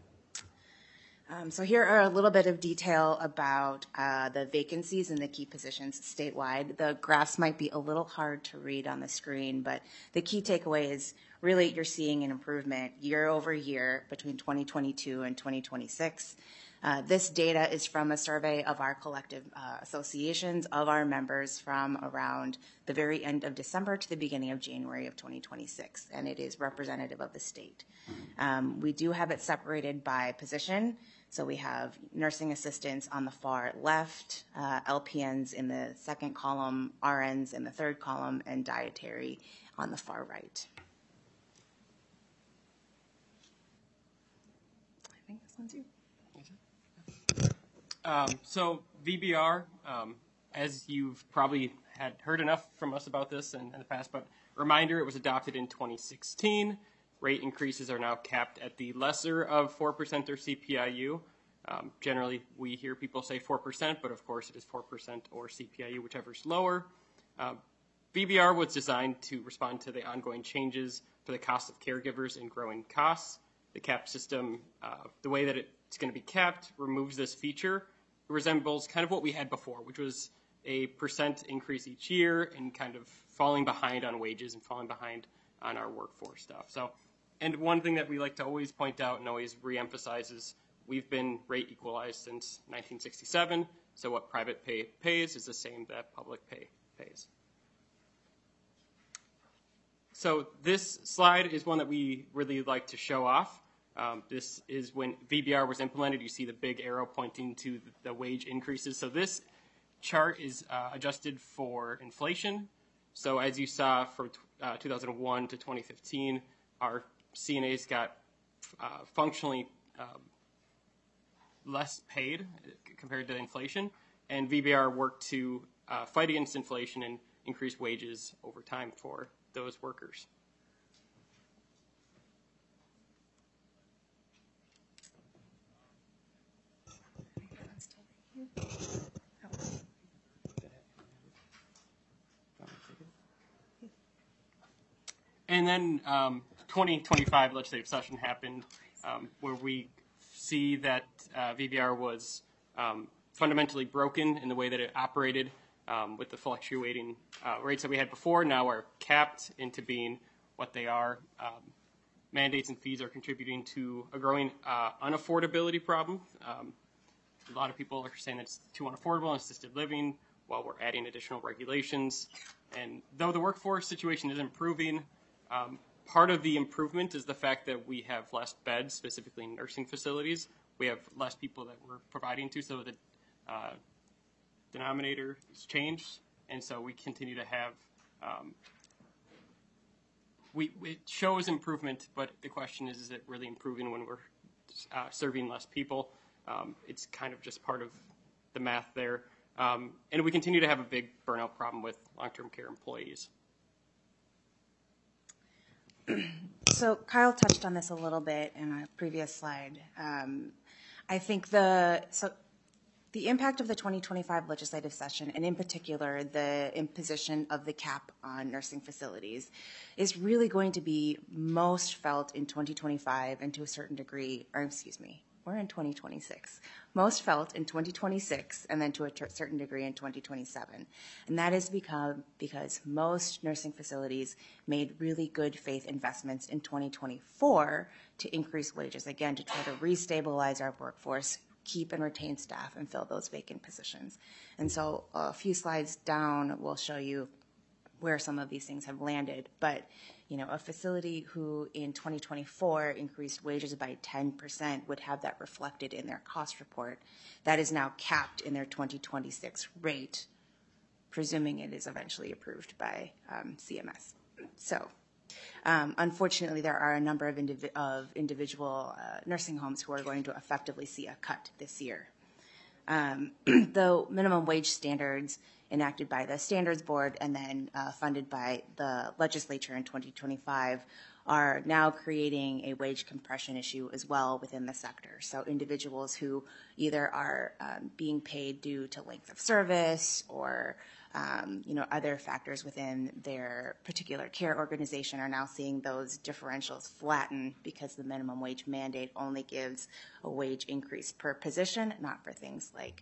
So here are a little bit of detail about the vacancies and the key positions statewide. The graphs might be a little hard to read on the screen, but the key takeaway is really you're seeing an improvement year over year between 2022 and 2026. This data is from a survey of our collective associations of our members from around the very end of December to the beginning of January of 2026, and it is representative of the state. We do have it separated by position. So we have nursing assistants on the far left, LPNs in the second column, RNs in the third column, and dietary on the far right. I think this one's you. So VBR, as you've probably had heard enough from us about this in the past, but reminder, it was adopted in 2016. Rate increases are now capped at the lesser of 4% or CPIU. Generally, we hear people say 4%, but of course it is 4% or CPIU, whichever's lower. VBR was designed to respond to the ongoing changes to the cost of caregivers and growing costs. The cap system, the way that it's going to be capped, removes this feature. It resembles kind of what we had before, which was a % increase each year and kind of falling behind on wages and falling behind on our workforce stuff. So, and one thing that we like to always point out and always reemphasize is we've been rate equalized since 1967. So what private pay pays is the same that public pay pays. So this slide is one that we really like to show off. This is when VBR was implemented. You see the big arrow pointing to the wage increases. So this chart is adjusted for inflation. So as you saw from 2001 to 2015, our CNAs got functionally less paid compared to inflation. And VBR worked to fight against inflation and increase wages over time for those workers. And then 2025 legislative session happened where we see that VBR was fundamentally broken in the way that it operated with the fluctuating rates that we had before. Now are capped into being what they are. Mandates and fees are contributing to a growing unaffordability problem. A lot of people are saying that it's too unaffordable in assisted living while we're adding additional regulations. And though the workforce situation is improving, part of the improvement is the fact that we have less beds, specifically in nursing facilities. We have less people that we're providing to, so the denominator has changed. And so we continue to have, it shows improvement, but the question is it really improving when we're serving less people? It's kind of just part of the math there. And we continue to have a big burnout problem with long-term care employees. So Kyle touched on this a little bit in a previous slide. I think the impact of the 2025 legislative session, and in particular the imposition of the cap on nursing facilities, is really going to be most felt in 2025 and to a certain degree, or excuse me, we're in 2026. Most felt in 2026 and then to a certain degree in 2027. And that is because most nursing facilities made really good faith investments in 2024 to increase wages, again, to try to restabilize our workforce, keep and retain staff, and fill those vacant positions. And so a few slides down will show you where some of these things have landed. But a facility who in 2024 increased wages by 10% would have that reflected in their cost report. That is now capped in their 2026 rate, presuming it is eventually approved by CMS. So unfortunately, there are a number of individual nursing homes who are going to effectively see a cut this year. The minimum wage standards enacted by the Standards Board and then funded by the legislature in 2025 are now creating a wage compression issue as well within the sector. So individuals who either are being paid due to length of service or other factors within their particular care organization are now seeing those differentials flatten because the minimum wage mandate only gives a wage increase per position, not for things like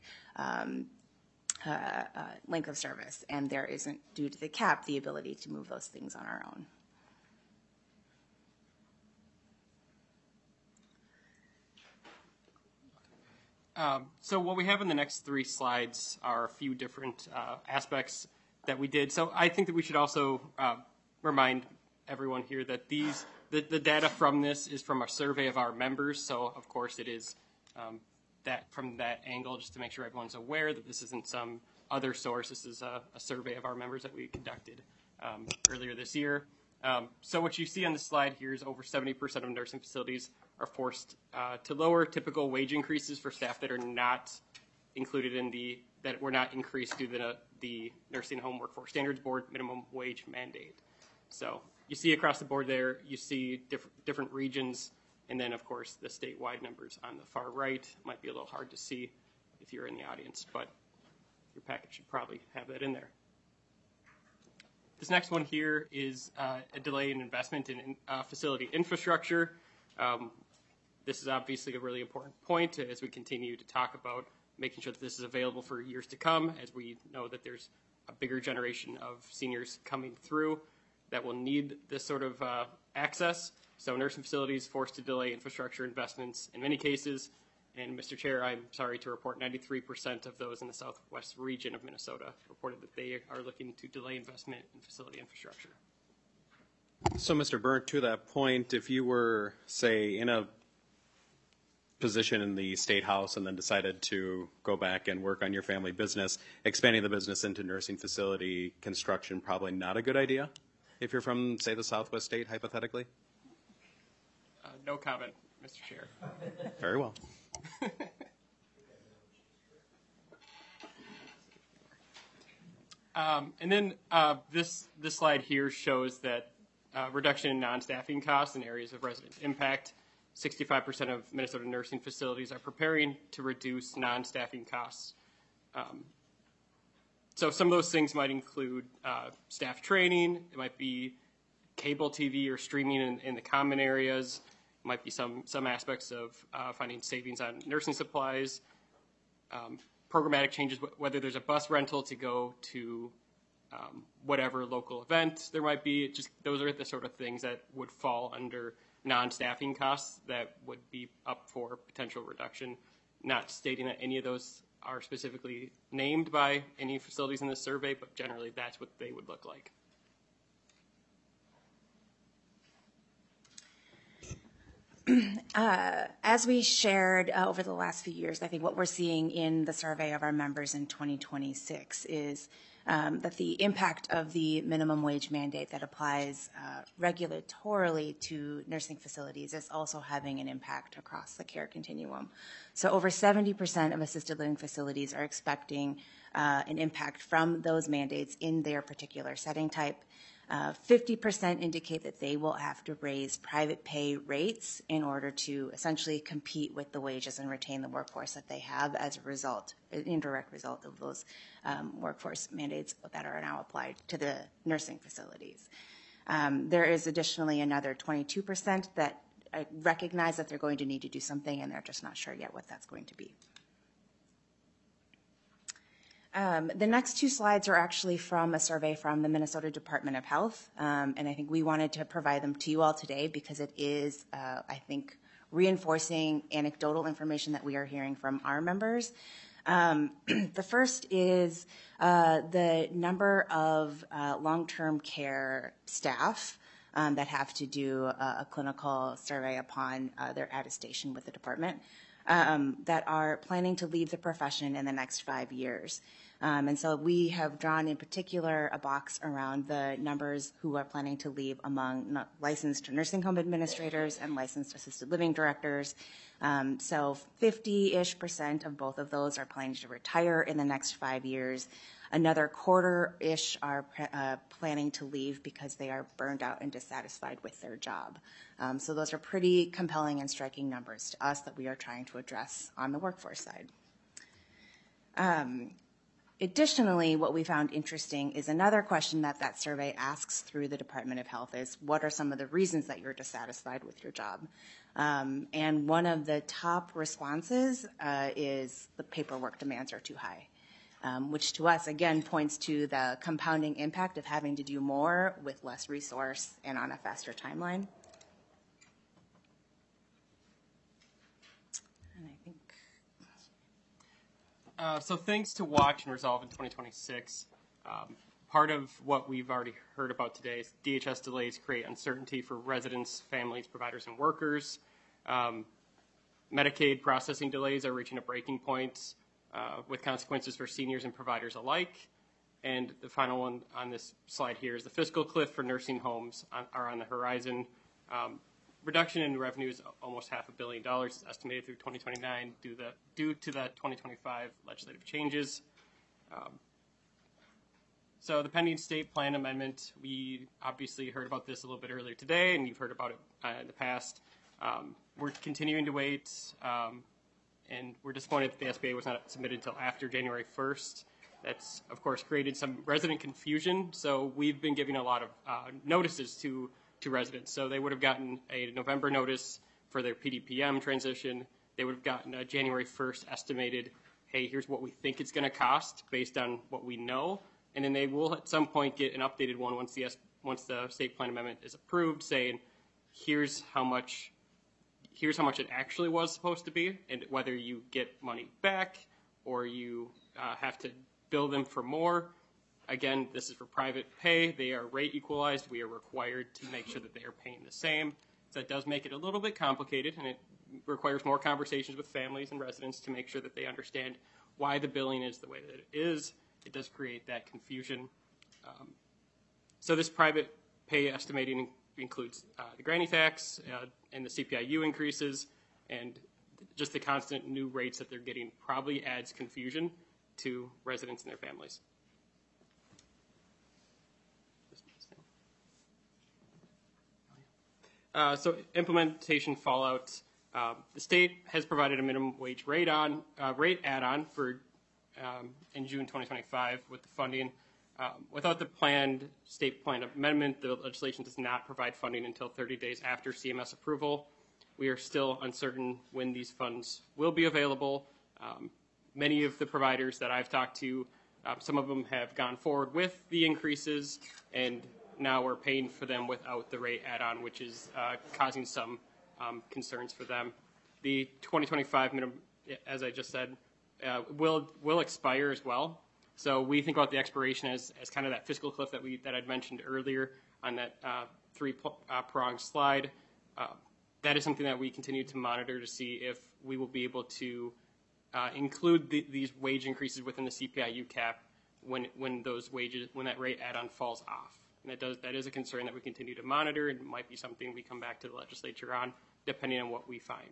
length of service. And there isn't, due to the cap, the ability to move those things on our own. So what we have in the next 3 slides are a few different aspects that we did. So I think that we should also remind everyone here that the data from this is from a survey of our members. So of course it is that from that angle, just to make sure everyone's aware that this isn't some other source. This is a survey of our members that we conducted earlier this year. So what you see on the slide here is over 70% of nursing facilities are forced to lower typical wage increases for staff that are not included in that were not increased due to the Nursing Home Workforce Standards Board minimum wage mandate. So you see across the board there, you see different regions, and then of course the statewide numbers on the far right. Might be a little hard to see if you're in the audience, but your packet should probably have that in there. This next one here is a delay in investment in facility infrastructure. This is obviously a really important point as we continue to talk about making sure that this is available for years to come, as we know that there's a bigger generation of seniors coming through that will need this sort of access. So nursing facilities forced to delay infrastructure investments in many cases. And Mr. Chair, I'm sorry to report 93% of those in the southwest region of Minnesota reported that they are looking to delay investment in facility infrastructure. So, Mr. Burnt, to that point, if you were, say, in a position in the State House and then decided to go back and work on your family business, expanding the business into nursing facility construction, probably not a good idea if you're from, say, the Southwest state, hypothetically? No comment, Mr. Chair. Very well. And then this slide here shows that reduction in non-staffing costs in areas of resident impact. 65% of Minnesota nursing facilities are preparing to reduce non-staffing costs. So some of those things might include staff training. It might be cable TV or streaming in the common areas. It might be some aspects of finding savings on nursing supplies. programmatic changes, whether there's a bus rental to go to whatever local event there might be. Those are the sort of things that would fall under non-staffing costs that would be up for potential reduction. Not stating that any of those are specifically named by any facilities in this survey, but generally that's what they would look like. As we shared over the last few years, I think what we're seeing in the survey of our members in 2026 is that the impact of the minimum wage mandate that applies regulatorily to nursing facilities is also having an impact across the care continuum. So over 70% of assisted living facilities are expecting an impact from those mandates in their particular setting type. 50% indicate that they will have to raise private pay rates in order to essentially compete with the wages and retain the workforce that they have as a result, an indirect result of those workforce mandates that are now applied to the nursing facilities. There is additionally another 22% that recognize that they're going to need to do something and they're just not sure yet what that's going to be. The next two slides are actually from a survey from the Minnesota Department of Health, and I think we wanted to provide them to you all today because it is, I think, reinforcing anecdotal information that we are hearing from our members. The first is the number of long-term care staff that have to do a clinical survey upon their attestation with the department that are planning to leave the profession in the next 5 years. And so we have drawn in particular a box around the numbers who are planning to leave among licensed nursing home administrators and licensed assisted living directors. So 50-ish% of both of those are planning to retire in the next 5 years. Another quarter-ish are planning to leave because they are burned out and dissatisfied with their job. So those are pretty compelling and striking numbers to us that we are trying to address on the workforce side. Additionally, what we found interesting is another question that that survey asks through the Department of Health is, what are some of the reasons that you're dissatisfied with your job? And one of the top responses is the paperwork demands are too high, which to us, again, points to the compounding impact of having to do more with less resource and on a faster timeline. So things to watch and resolve in 2026. Part of what we've already heard about today is DHS delays create uncertainty for residents, families, providers, and workers. Medicaid processing delays are reaching a breaking point with consequences for seniors and providers alike. And the final one on this slide here is the fiscal cliff for nursing homes are on the horizon. Reduction in revenue is almost $500 million estimated through 2029 due to the 2025 legislative changes. So the pending state plan amendment, we obviously heard about this a little bit earlier today, and you've heard about it in the past. We're continuing to wait, and we're disappointed that the SBA was not submitted until after January 1st. That's, of course, created some resident confusion. So we've been giving a lot of notices to residents. So they would have gotten a November notice for their PDPM transition. They would have gotten a January 1st estimated, hey, here's what we think it's going to cost based on what we know. And then they will at some point get an updated one once the state plan amendment is approved, saying here's how much it actually was supposed to be, and whether you get money back or you have to bill them for more. Again, this is for private pay. They are rate equalized. We are required to make sure that they are paying the same. So that does make it a little bit complicated, and it requires more conversations with families and residents to make sure that they understand why the billing is the way that it is. It does create that confusion. So this private pay estimating includes the granny tax and the CPI-U increases, and just the constant new rates that they're getting probably adds confusion to residents and their families. So implementation fallout. The state has provided a minimum wage rate add-on for in June 2025 with the funding. Without the planned state plan amendment, the legislation does not provide funding until 30 days after CMS approval. We are still uncertain when these funds will be available. many of the providers that I've talked to, some of them have gone forward with the increases, and now we're paying for them without the rate add-on, which is causing some concerns for them. The 2025 minimum, as I just said, will expire as well. So we think about the expiration as kind of that fiscal cliff that I'd mentioned earlier on that three-pronged slide. That is something that we continue to monitor to see if we will be able to include these wage increases within the CPI-U cap when that rate add-on falls off. And that is a concern that we continue to monitor, and might be something we come back to the legislature on, depending on what we find.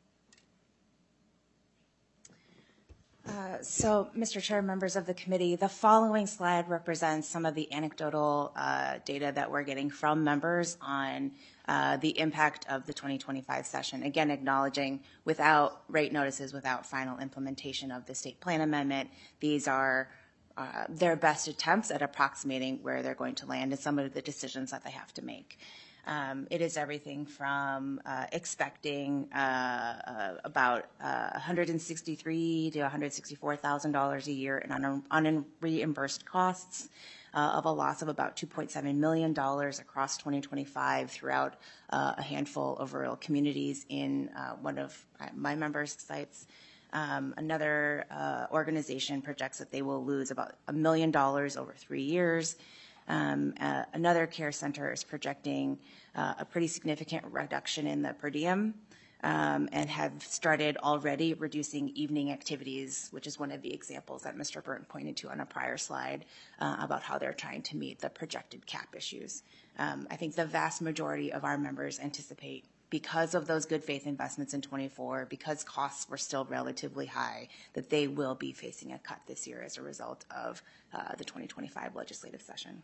So, Mr. Chair, members of the committee, the following slide represents some of the anecdotal data that we're getting from members on the impact of the 2025 session. Again, acknowledging without rate notices, without final implementation of the state plan amendment, these are their best attempts at approximating where they're going to land and some of the decisions that they have to make. It is everything from expecting about $163,000 to $164,000 a year in unreimbursed costs, of a loss of about $2.7 million across 2025 throughout a handful of rural communities in one of my members' sites. Another organization projects that they will lose about $1 million over 3 years. Another care center is projecting a pretty significant reduction in the per diem, and have started already reducing evening activities, which is one of the examples that Mr. Burton pointed to on a prior slide about how they're trying to meet the projected cap issues. I think the vast majority of our members anticipate, because of those good faith investments in 24, because costs were still relatively high, that they will be facing a cut this year as a result of the 2025 legislative session.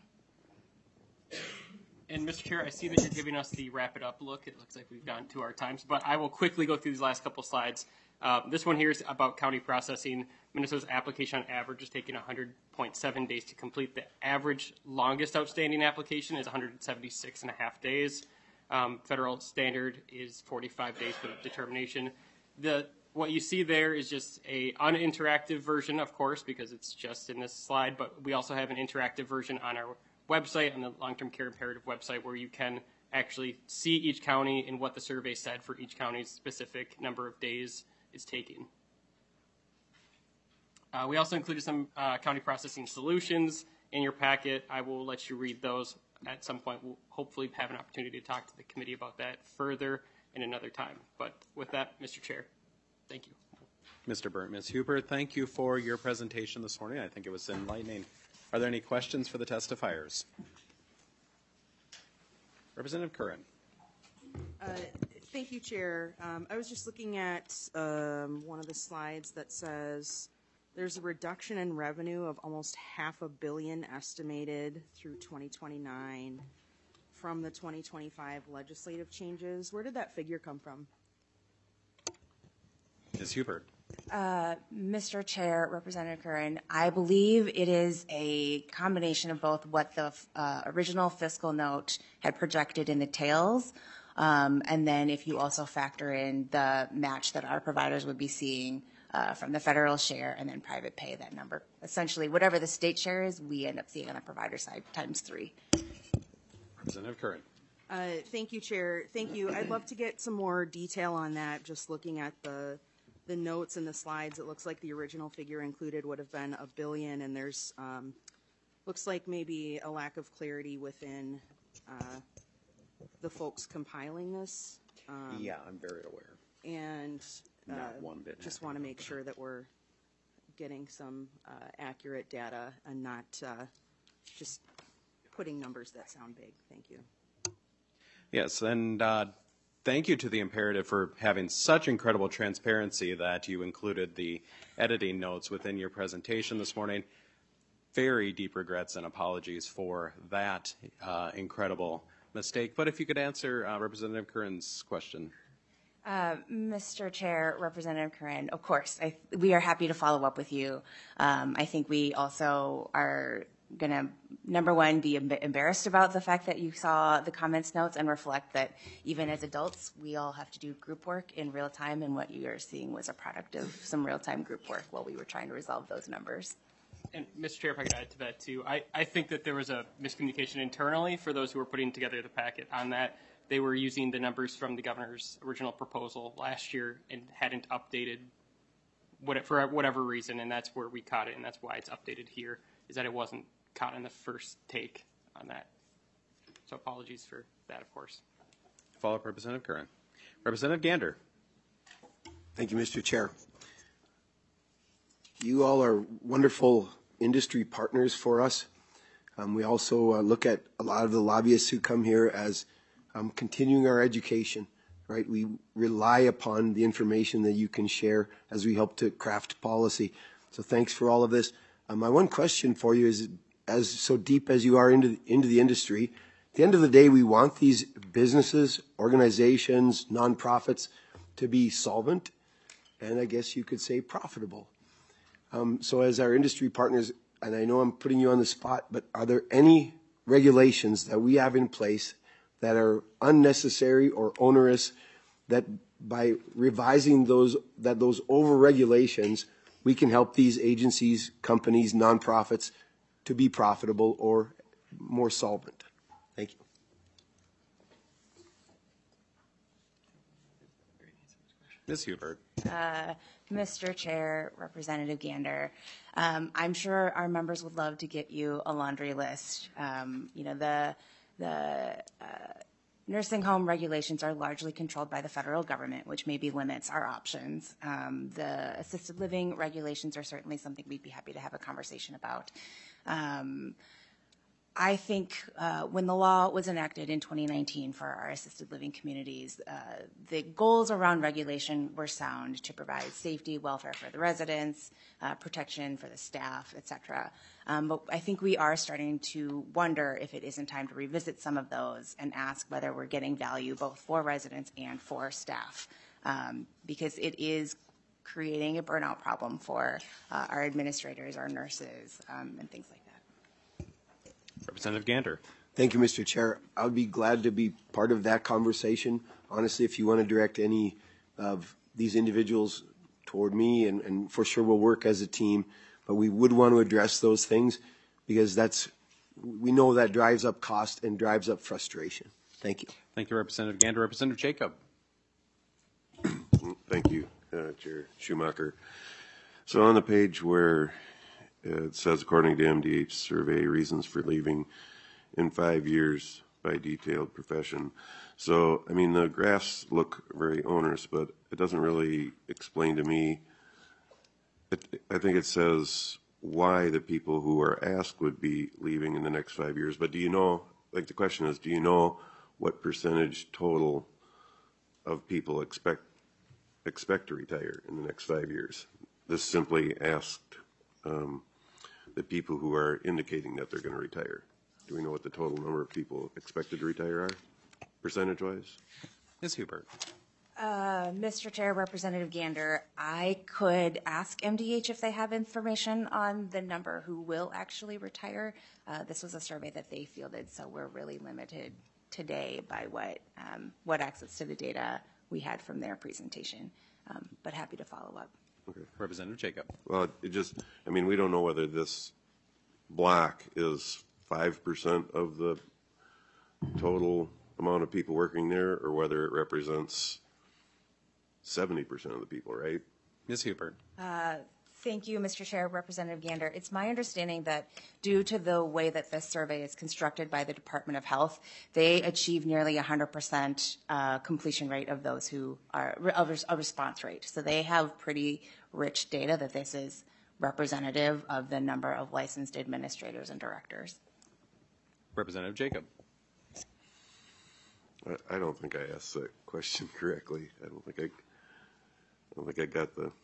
And Mr. Chair, I see that you're giving us the wrap it up look. It looks like we've gone to our times, but I will quickly go through these last couple slides. This one here is about county processing. Minnesota's application on average is taking 100.7 days to complete. The average longest outstanding application is 176.5 days. Federal standard is 45 days for the determination. What you see there is just a uninteractive version, of course, because it's just in this slide, but we also have an interactive version on our website, on the Long-Term Care Imperative website, where you can actually see each county and what the survey said for each county's specific number of days it's taking. We also included some county processing solutions in your packet. I will let you read those at some point. We'll hopefully have an opportunity to talk to the committee about that further in another time. But with that, Mr. Chair, thank you. Mr. Burnt, Ms. Hubert, thank you for your presentation this morning. I think it was enlightening. Are there any questions for the testifiers? Representative Curran. Thank you, Chair. I was just looking at one of the slides that says there's a reduction in revenue of almost $500 million estimated through 2029 from the 2025 legislative changes. Where did that figure come from? Ms. Hubert. Mr. Chair, Representative Curran, I believe it is a combination of both what the original fiscal note had projected in the tails, and then if you also factor in the match that our providers would be seeing from the federal share and then private pay, that number. Essentially, whatever the state share is, we end up seeing on the provider side times 3. Representative Curran. Thank you, Chair. Thank you. I'd love to get some more detail on that. Just looking at the notes and the slides, it looks like the original figure included would have been $1 billion, and there's looks like maybe a lack of clarity within the folks compiling this. Yeah, I'm very aware. And Not one bit just happy. want to make sure that we're getting some accurate data and not just putting numbers that sound big. Thank you. Yes, and thank you to the Imperative for having such incredible transparency that you included the editing notes within your presentation this morning. Very deep regrets and apologies for that incredible mistake. But if you could answer Representative Curran's question. Mr. Chair, Representative Curran, of course, we are happy to follow up with you. I think we also are gonna, number one, be embarrassed about the fact that you saw the comments notes and reflect that even as adults, we all have to do group work in real time, and what you are seeing was a product of some real-time group work while we were trying to resolve those numbers. And Mr. Chair, if I could add to that too, I think that there was a miscommunication internally for those who were putting together the packet on that. They were using the numbers from the governor's original proposal last year and hadn't updated for whatever reason, and that's where we caught it, and that's why it's updated here, is that it wasn't caught in the first take on that. So apologies for that, of course. Follow-up, Representative Curran. Representative Gander. Thank you, Mr. Chair. You all are wonderful industry partners for us. We also look at a lot of the lobbyists who come here as continuing our education, right? We rely upon the information that you can share as we help to craft policy. So thanks for all of this. My one question for you is, as so deep as you are into the industry, at the end of the day, we want these businesses, organizations, nonprofits to be solvent, and I guess you could say profitable. So as our industry partners, and I know I'm putting you on the spot, but are there any regulations that we have in place that are unnecessary or onerous, that by revising those over-regulations, we can help these agencies, companies, nonprofits to be profitable or more solvent? Thank you. Ms. Hubert. Mr. Chair, Representative Gander, I'm sure our members would love to get you a laundry list. The nursing home regulations are largely controlled by the federal government, which maybe limits our options. The assisted living regulations are certainly something we'd be happy to have a conversation about. I think when the law was enacted in 2019 for our assisted living communities, the goals around regulation were sound to provide safety, welfare for the residents, protection for the staff, et cetera. But I think we are starting to wonder if it isn't time to revisit some of those and ask whether we're getting value both for residents and for staff, because it is creating a burnout problem for our administrators, our nurses, and things like that. Representative Gander. Thank you, Mr. Chair. I would be glad to be part of that conversation. Honestly, if you want to direct any of these individuals toward me, and for sure we'll work as a team, but we would want to address those things because we know that drives up cost and drives up frustration. Thank you. Thank you, Representative Gander. Representative Jacob. Thank you, Chair Schumacher. So on the page where it says, according to MDH survey, reasons for leaving in 5 years by detailed profession. So, I mean, the graphs look very onerous, but it doesn't really explain to me. I think it says why the people who are asked would be leaving in the next 5 years. But do you know, like the question is, do you know what percentage total of people expect to retire in the next 5 years? This simply asked the people who are indicating that they're going to retire. Do we know what the total number of people expected to retire are, percentage-wise? Ms. Hubert. Mr. Chair, Representative Gander, I could ask MDH if they have information on the number who will actually retire. This was a survey that they fielded, so we're really limited today by what access to the data we had from their presentation, but happy to follow up. Okay. Representative Jacob. Well, I mean, we don't know whether this block is 5% of the total amount of people working there or whether it represents 70% of the people, right? Ms. Hubert. Thank you, Mr. Chair, Representative Gander. It's my understanding that due to the way that this survey is constructed by the Department of Health, they achieve nearly 100% completion rate of those who are a response rate. So they have pretty rich data that this is representative of the number of licensed administrators and directors. Representative Jacob. I don't think I asked that question correctly. I don't think I got the.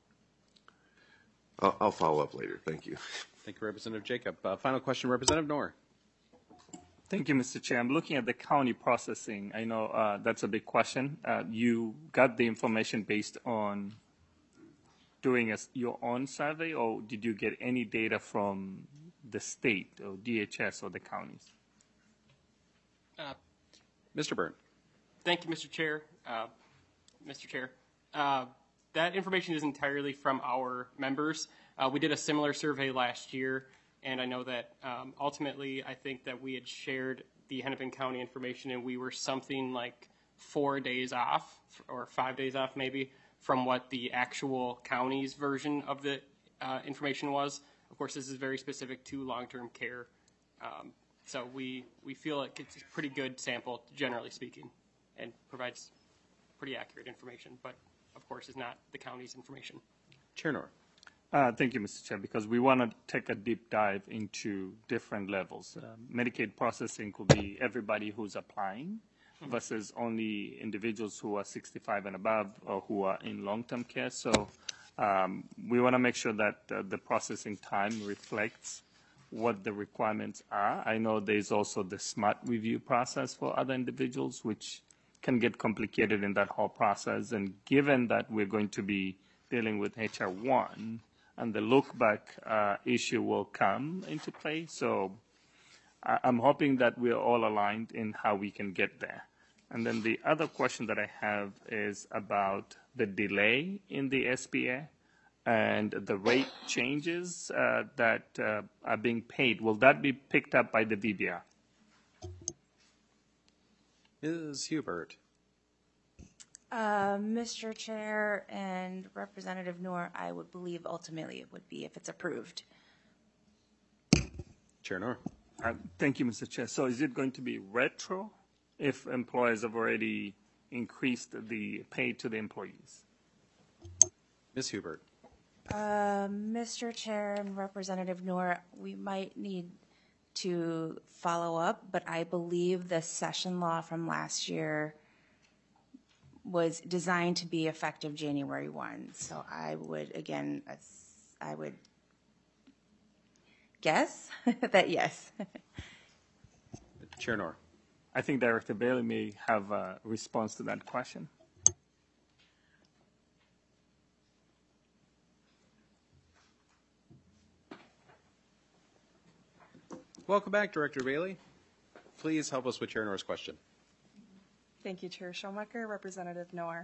I'll follow up later. Thank you. Thank you, Representative Jacob. Final question, Representative Knorr. Thank you, Mr. Chair. I'm looking at the county processing. I know that's a big question. You got the information based on doing your own survey, or did you get any data from the state or DHS or the counties? Mr. Byrne. Thank you, Mr. Chair. That information is entirely from our members. We did a similar survey last year, and I know that ultimately I think that we had shared the Hennepin County information, and we were something like 4 days off, or 5 days off maybe, from what the actual county's version of the information was. Of course, this is very specific to long-term care. So we feel like it's a pretty good sample, generally speaking, and provides pretty accurate information, but of course is not the county's information. Chair Noor. Thank you, Mr. Chair, because we want to take a deep dive into different levels. Medicaid processing could be everybody who's applying versus only individuals who are 65 and above or who are in long-term care. So we want to make sure that the processing time reflects what the requirements are. I know there's also the SMART review process for other individuals, which can get complicated in that whole process. And given that we're going to be dealing with HR 1, and the look-back issue will come into play. So I'm hoping that we're all aligned in how we can get there. And then the other question that I have is about the delay in the SBA and the rate changes that are being paid. Will that be picked up by the VBR? Ms. Hubert. Mr. Chair and Representative Noor, I would believe ultimately it would be if it's approved. Chair Noor. Thank you, Mr. Chair. So is it going to be retro if employers have already increased the pay to the employees? Ms. Hubert. Mr. Chair and Representative Noor, we might need to follow up, but I believe the session law from last year was designed to be effective January 1. So I would, again, I would guess that yes. Chair Noor. I think Director Bailey may have a response to that question. Welcome back, Director Bailey. Please help us with Chair Noor's question. Thank you, Chair Schomaker, Representative Noor.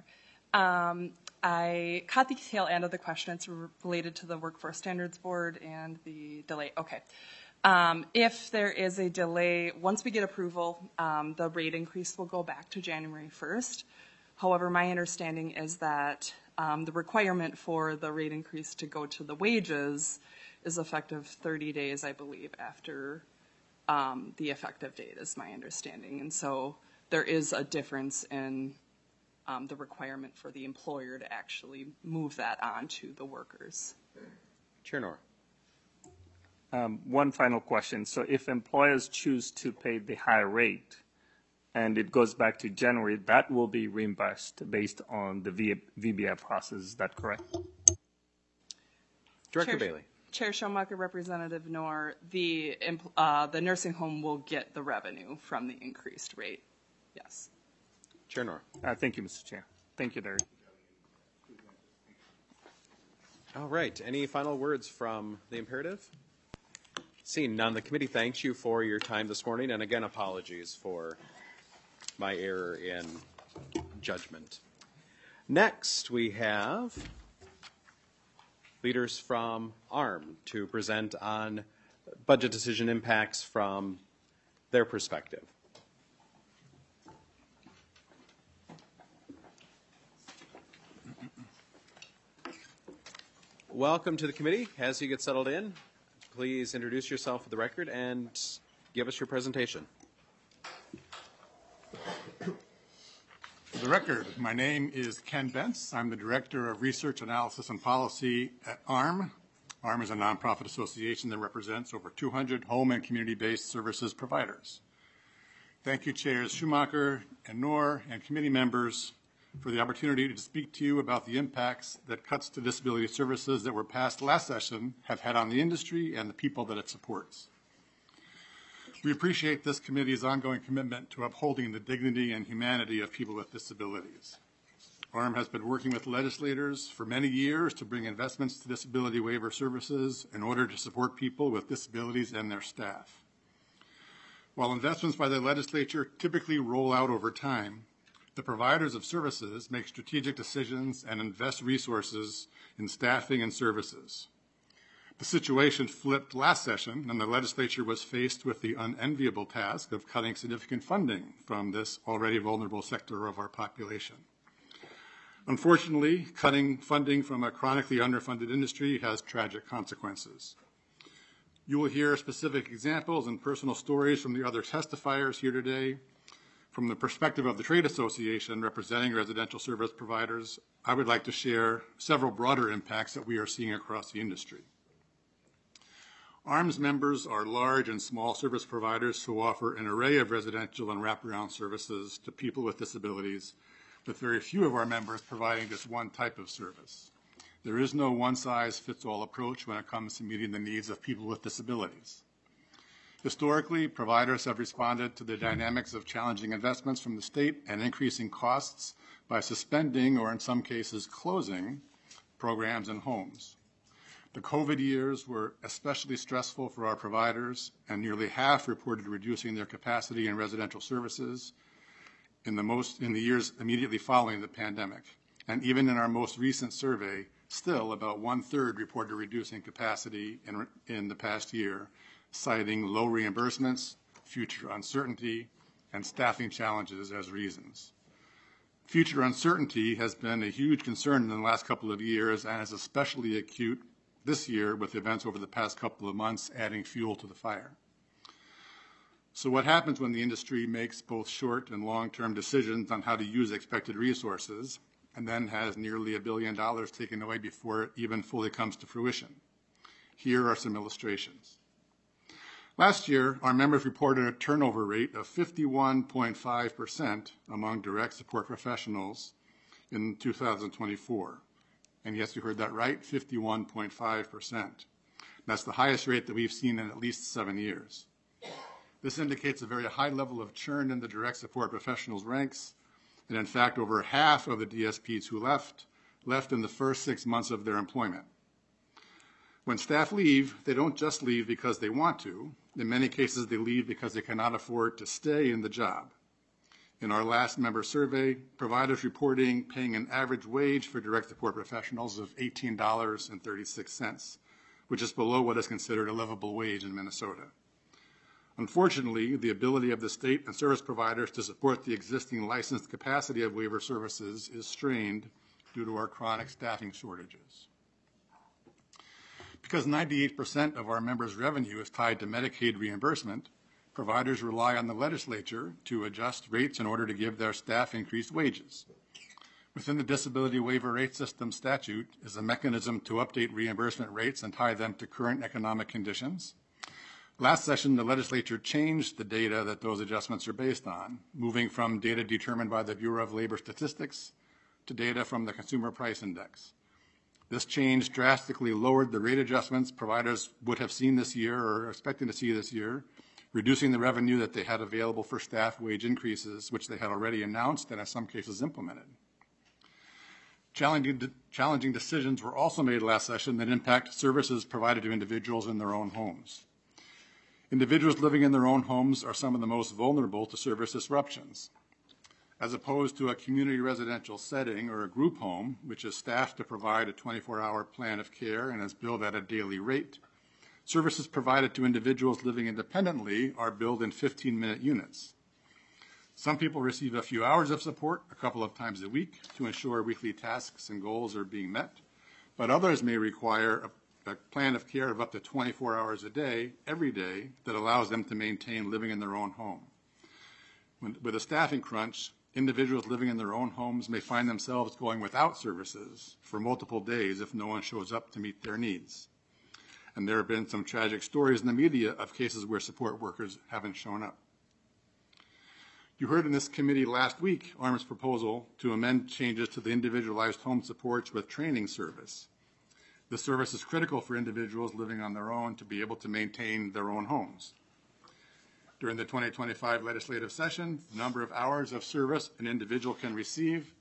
I caught the tail end of the question. It's related to the Workforce Standards Board and the delay. Okay. If there is a delay, once we get approval, the rate increase will go back to January 1st. However, my understanding is that the requirement for the rate increase to go to the wages is effective 30 days, I believe, after the effective date is my understanding. And so there is a difference in the requirement for the employer to actually move that on to the workers. Chair Noor. One final question. So if employers choose to pay the higher rate and it goes back to January, that will be reimbursed based on the VBI process. Is that correct? Director Bailey. Chair Schomaker, Representative Noor, the nursing home will get the revenue from the increased rate. Yes. Chair Noor. Thank you, Mr. Chair. Thank you, Derek. All right. Any final words from the imperative? Seeing none, the committee thanks you for your time this morning, and again, apologies for my error in judgment. Next, we have leaders from ARM to present on budget decision impacts from their perspective. Welcome to the committee. As you get settled in, please introduce yourself for the record and give us your presentation. For the record, my name is Ken Bentz. I'm the Director of Research, Analysis, and Policy at ARM. ARM is a nonprofit association that represents over 200 home and community-based services providers. Thank you, Chairs Schomaker and Noor and committee members for the opportunity to speak to you about the impacts that cuts to disability services that were passed last session have had on the industry and the people that it supports. We appreciate this committee's ongoing commitment to upholding the dignity and humanity of people with disabilities. ARM has been working with legislators for many years to bring investments to disability waiver services in order to support people with disabilities and their staff. While investments by the legislature typically roll out over time, the providers of services make strategic decisions and invest resources in staffing and services. The situation flipped last session, and the legislature was faced with the unenviable task of cutting significant funding from this already vulnerable sector of our population. Unfortunately, cutting funding from a chronically underfunded industry has tragic consequences. You will hear specific examples and personal stories from the other testifiers here today. From the perspective of the trade association representing residential service providers, I would like to share several broader impacts that we are seeing across the industry. ARM's members are large and small service providers who offer an array of residential and wraparound services to people with disabilities, with very few of our members providing just one type of service. There is no one-size-fits-all approach when it comes to meeting the needs of people with disabilities. Historically, providers have responded to the dynamics of challenging investments from the state and increasing costs by suspending or in some cases closing programs and homes. The COVID years were especially stressful for our providers, and nearly half reported reducing their capacity in residential services in the years immediately following the pandemic. And even in our most recent survey, still about 1/3 reported reducing capacity in the past year, citing low reimbursements, future uncertainty, and staffing challenges as reasons. Future uncertainty has been a huge concern in the last couple of years and is especially acute this year with events over the past couple of months adding fuel to the fire. So what happens when the industry makes both short and long-term decisions on how to use expected resources and then has nearly $1 billion taken away before it even fully comes to fruition? Here are some illustrations. Last year, our members reported a turnover rate of 51.5% among direct support professionals in 2024. And yes, you heard that right, 51.5%. That's the highest rate that we've seen in at least 7 years. This indicates a very high level of churn in the direct support professionals' ranks, and in fact, over half of the DSPs who left in the first 6 months of their employment. When staff leave, they don't just leave because they want to. In many cases, they leave because they cannot afford to stay in the job. In our last member survey, providers reporting paying an average wage for direct support professionals of $18.36, which is below what is considered a livable wage in Minnesota. Unfortunately, the ability of the state and service providers to support the existing licensed capacity of waiver services is strained due to our chronic staffing shortages. Because 98% of our members' revenue is tied to Medicaid reimbursement, providers rely on the legislature to adjust rates in order to give their staff increased wages. Within the Disability Waiver Rate System statute is a mechanism to update reimbursement rates and tie them to current economic conditions. Last session, the legislature changed the data that those adjustments are based on, moving from data determined by the Bureau of Labor Statistics to data from the Consumer Price Index. This change drastically lowered the rate adjustments providers would have seen this year or are expecting to see this year, reducing the revenue that they had available for staff wage increases, which they had already announced and in some cases implemented. Challenging decisions were also made last session that impact services provided to individuals in their own homes. Individuals living in their own homes are some of the most vulnerable to service disruptions. As opposed to a community residential setting or a group home, which is staffed to provide a 24-hour plan of care and is billed at a daily rate, services provided to individuals living independently are billed in 15-minute units. Some people receive a few hours of support a couple of times a week to ensure weekly tasks and goals are being met, but others may require a plan of care of up to 24 hours a day, every day, that allows them to maintain living in their own home. With a staffing crunch, individuals living in their own homes may find themselves going without services for multiple days if no one shows up to meet their needs. And there have been some tragic stories in the media of cases where support workers haven't shown up. You heard in this committee last week ARM's proposal to amend changes to the individualized home supports with training service. This service is critical for individuals living on their own to be able to maintain their own homes. During the 2025 legislative session, the number of hours of service an individual can receive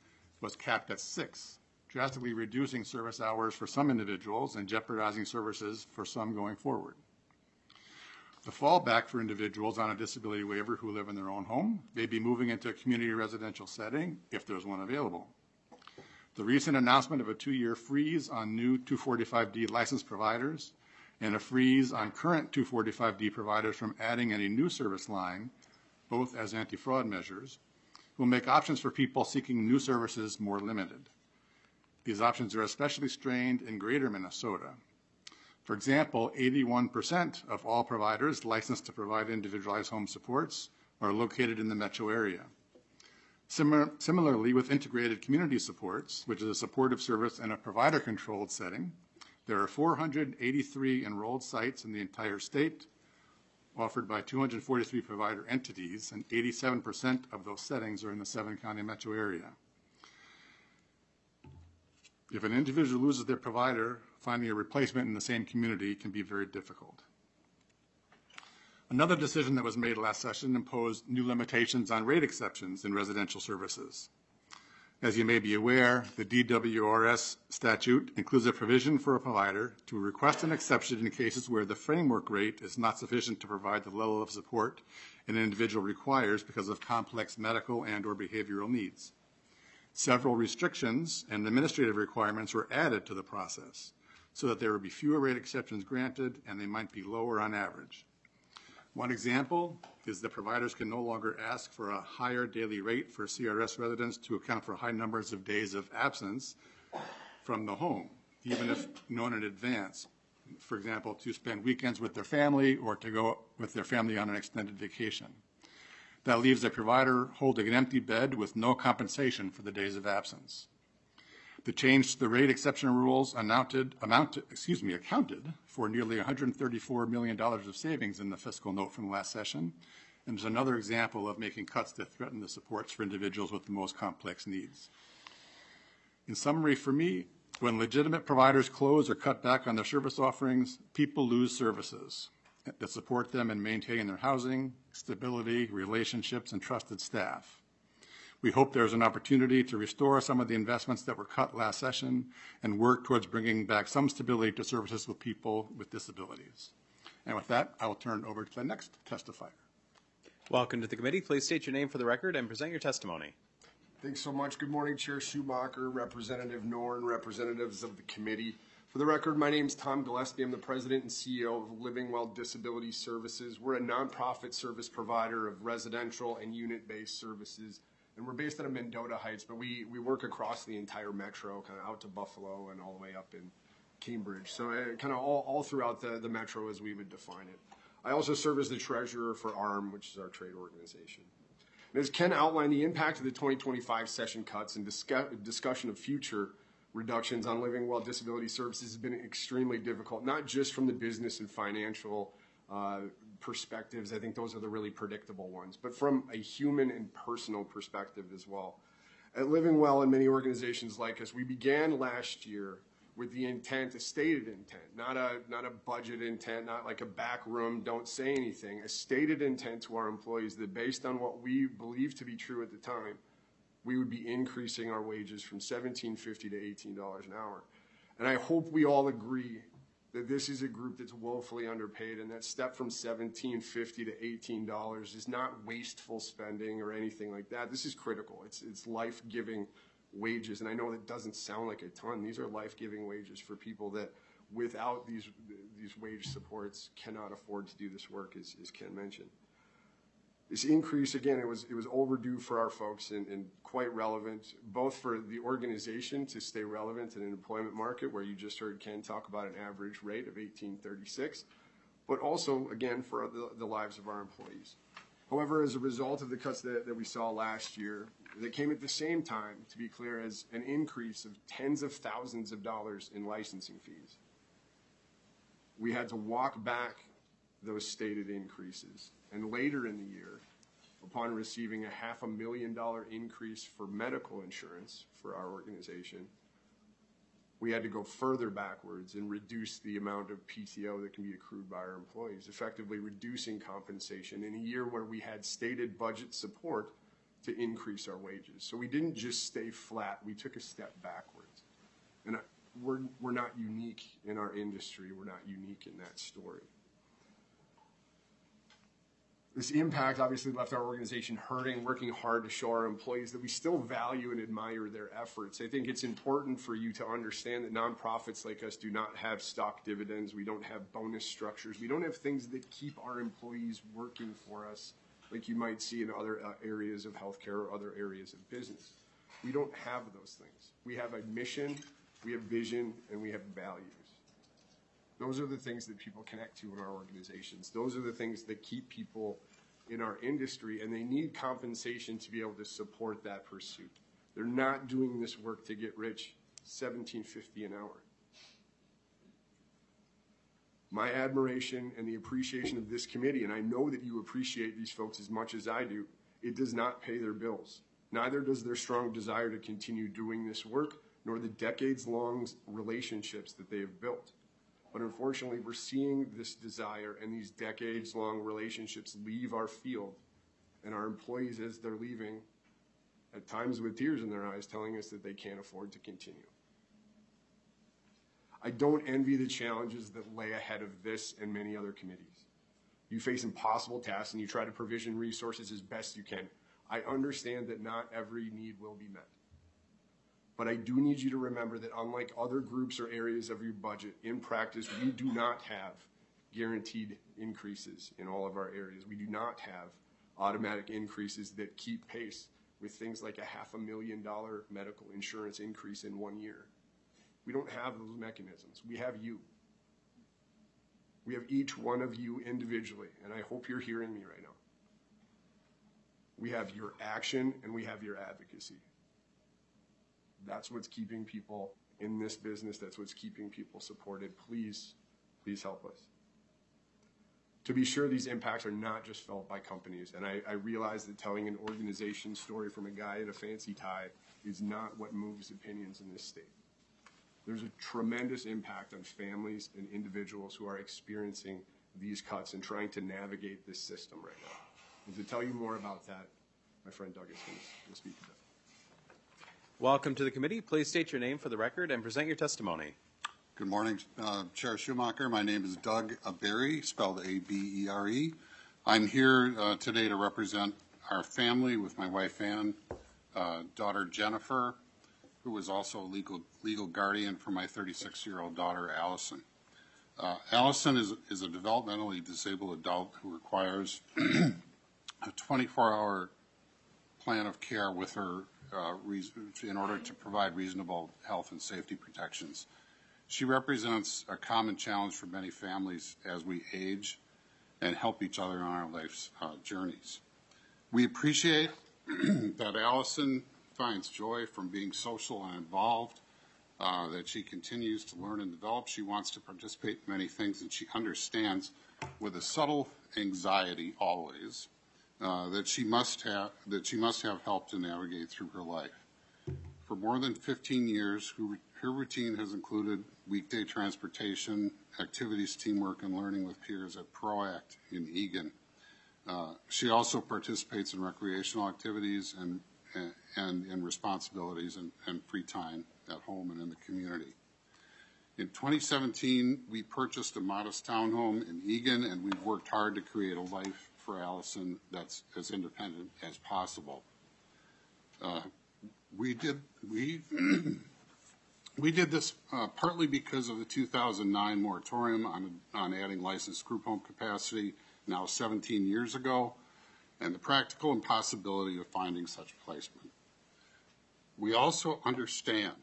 was capped at 6, drastically reducing service hours for some individuals and jeopardizing services for some going forward. The fallback for individuals on a disability waiver who live in their own home may be moving into a community residential setting if there's one available. The recent announcement of a 2-year freeze on new 245D licensed providers and a freeze on current 245D providers from adding any new service line, both as anti-fraud measures, will make options for people seeking new services more limited. These options are especially strained in greater Minnesota. For example, 81% of all providers licensed to provide individualized home supports are located in the metro area. Similarly, with integrated community supports, which is a supportive service in a provider-controlled setting, there are 483 enrolled sites in the entire state, offered by 243 provider entities, and 87% of those settings are in the 7-county metro area. If an individual loses their provider, finding a replacement in the same community can be very difficult. Another decision that was made last session imposed new limitations on rate exceptions in residential services. As you may be aware, the DWRS statute includes a provision for a provider to request an exception in cases where the framework rate is not sufficient to provide the level of support an individual requires because of complex medical and/or behavioral needs. Several restrictions and administrative requirements were added to the process so that there would be fewer rate exceptions granted and they might be lower on average. One example is that providers can no longer ask for a higher daily rate for CRS residents to account for high numbers of days of absence from the home, even if known in advance. For example, to spend weekends with their family or to go with their family on an extended vacation. That leaves a provider holding an empty bed with no compensation for the days of absence. The change to the rate exception rules accounted for nearly $134 million of savings in the fiscal note from last session, and is another example of making cuts that threaten the supports for individuals with the most complex needs. In summary, for me, when legitimate providers close or cut back on their service offerings, people lose services that support them in maintaining their housing, stability, relationships, and trusted staff. We hope there's an opportunity to restore some of the investments that were cut last session and work towards bringing back some stability to services with people with disabilities. And with that, I will turn it over to the next testifier. Welcome to the committee. Please state your name for the record and present your testimony. Thanks so much. Good morning, Chair Schumacher, Representative Norn, representatives of the committee. For the record, my name is Tom Gillespie. I'm the president and CEO of Living Well Disability Services. We're a nonprofit service provider of residential and unit-based services. And we're based out of Mendota Heights, but we work across the entire metro, kind of out to Buffalo and all the way up in Cambridge. So kind of all throughout the metro as we would define it. I also serve as the treasurer for ARM, which is our trade organization. And as Ken outlined, the impact of the 2025 session cuts and discussion of future reductions on Living Well Disability Services has been extremely difficult, not just from the business and financial perspectives. I think those are the really predictable ones, but from a human and personal perspective as well. At Living Well and many organizations like us, we began last year with the intent, a stated intent, not a budget intent, not like a back room, don't say anything, a stated intent to our employees that based on what we believed to be true at the time, we would be increasing our wages from $17.50 to $18 an hour. And I hope we all agree that this is a group that's woefully underpaid, and that step from $17.50 to $18 is not wasteful spending or anything like that. This is critical. It's life-giving wages, and I know that doesn't sound like a ton. These are life-giving wages for people that without these wage supports cannot afford to do this work, as Ken mentioned. This increase, again, it was overdue for our folks and quite relevant, both for the organization to stay relevant in an employment market where you just heard Ken talk about an average rate of $18.36, but also, again, for the lives of our employees. However, as a result of the cuts that we saw last year, that came at the same time, to be clear, as an increase of tens of thousands of dollars in licensing fees. We had to walk back those stated increases. And later in the year, upon receiving a $500,000 increase for medical insurance for our organization, we had to go further backwards and reduce the amount of PTO that can be accrued by our employees, effectively reducing compensation in a year where we had stated budget support to increase our wages. So we didn't just stay flat, we took a step backwards. And we're not unique in our industry, we're not unique in that story. This impact obviously left our organization hurting, working hard to show our employees that we still value and admire their efforts. I think it's important for you to understand that nonprofits like us do not have stock dividends. We don't have bonus structures. We don't have things that keep our employees working for us like you might see in other areas of healthcare or other areas of business. We don't have those things. We have a mission, we have vision, and we have values. Those are the things that people connect to in our organizations. Those are the things that keep people in our industry, and they need compensation to be able to support that pursuit. They're not doing this work to get rich, $17.50 an hour. My admiration and the appreciation of this committee, and I know that you appreciate these folks as much as I do, it does not pay their bills. Neither does their strong desire to continue doing this work, nor the decades-long relationships that they have built. But unfortunately, we're seeing this desire and these decades-long relationships leave our field, and our employees, as they're leaving, at times with tears in their eyes, telling us that they can't afford to continue. I don't envy the challenges that lay ahead of this and many other committees. You face impossible tasks and you try to provision resources as best you can. I understand that not every need will be met. But I do need you to remember that unlike other groups or areas of your budget, in practice, we do not have guaranteed increases in all of our areas. We do not have automatic increases that keep pace with things like a $500,000 medical insurance increase in 1 year. We don't have those mechanisms. We have you. We have each one of you individually, and I hope you're hearing me right now. We have your action and we have your advocacy. That's what's keeping people in this business. That's what's keeping people supported. Please, please help us. To be sure, these impacts are not just felt by companies. And I realize that telling an organization story from a guy in a fancy tie is not what moves opinions in this state. There's a tremendous impact on families and individuals who are experiencing these cuts and trying to navigate this system right now. And to tell you more about that, my friend Doug is going to speak to that. Welcome to the committee. Please state your name for the record and present your testimony. Good morning, Chair Schumacher. My name is Doug Abere, spelled A-B-E-R-E. I'm here today to represent our family with my wife Ann, daughter Jennifer, who is also a legal guardian for my 36-year-old daughter Allison. Allison is a developmentally disabled adult who requires a 24-hour plan of care with her in order to provide reasonable health and safety protections. She represents a common challenge for many families as we age and help each other on our life's journeys. We appreciate that Allison finds joy from being social and involved, that she continues to learn and develop. She wants to participate in many things, and she understands with a subtle anxiety always that she must have help to navigate through her life. For more than 15 years, her routine has included weekday transportation, activities, teamwork, and learning with peers at PROACT in Eagan. She also participates in recreational activities and in responsibilities and free time at home and in the community. In 2017, we purchased a modest townhome in Eagan, and we've worked hard to create a life for Allison that's as independent as possible. We did this partly because of the 2009 moratorium on adding licensed group home capacity now 17 years ago, and the practical impossibility of finding such placement. We also understand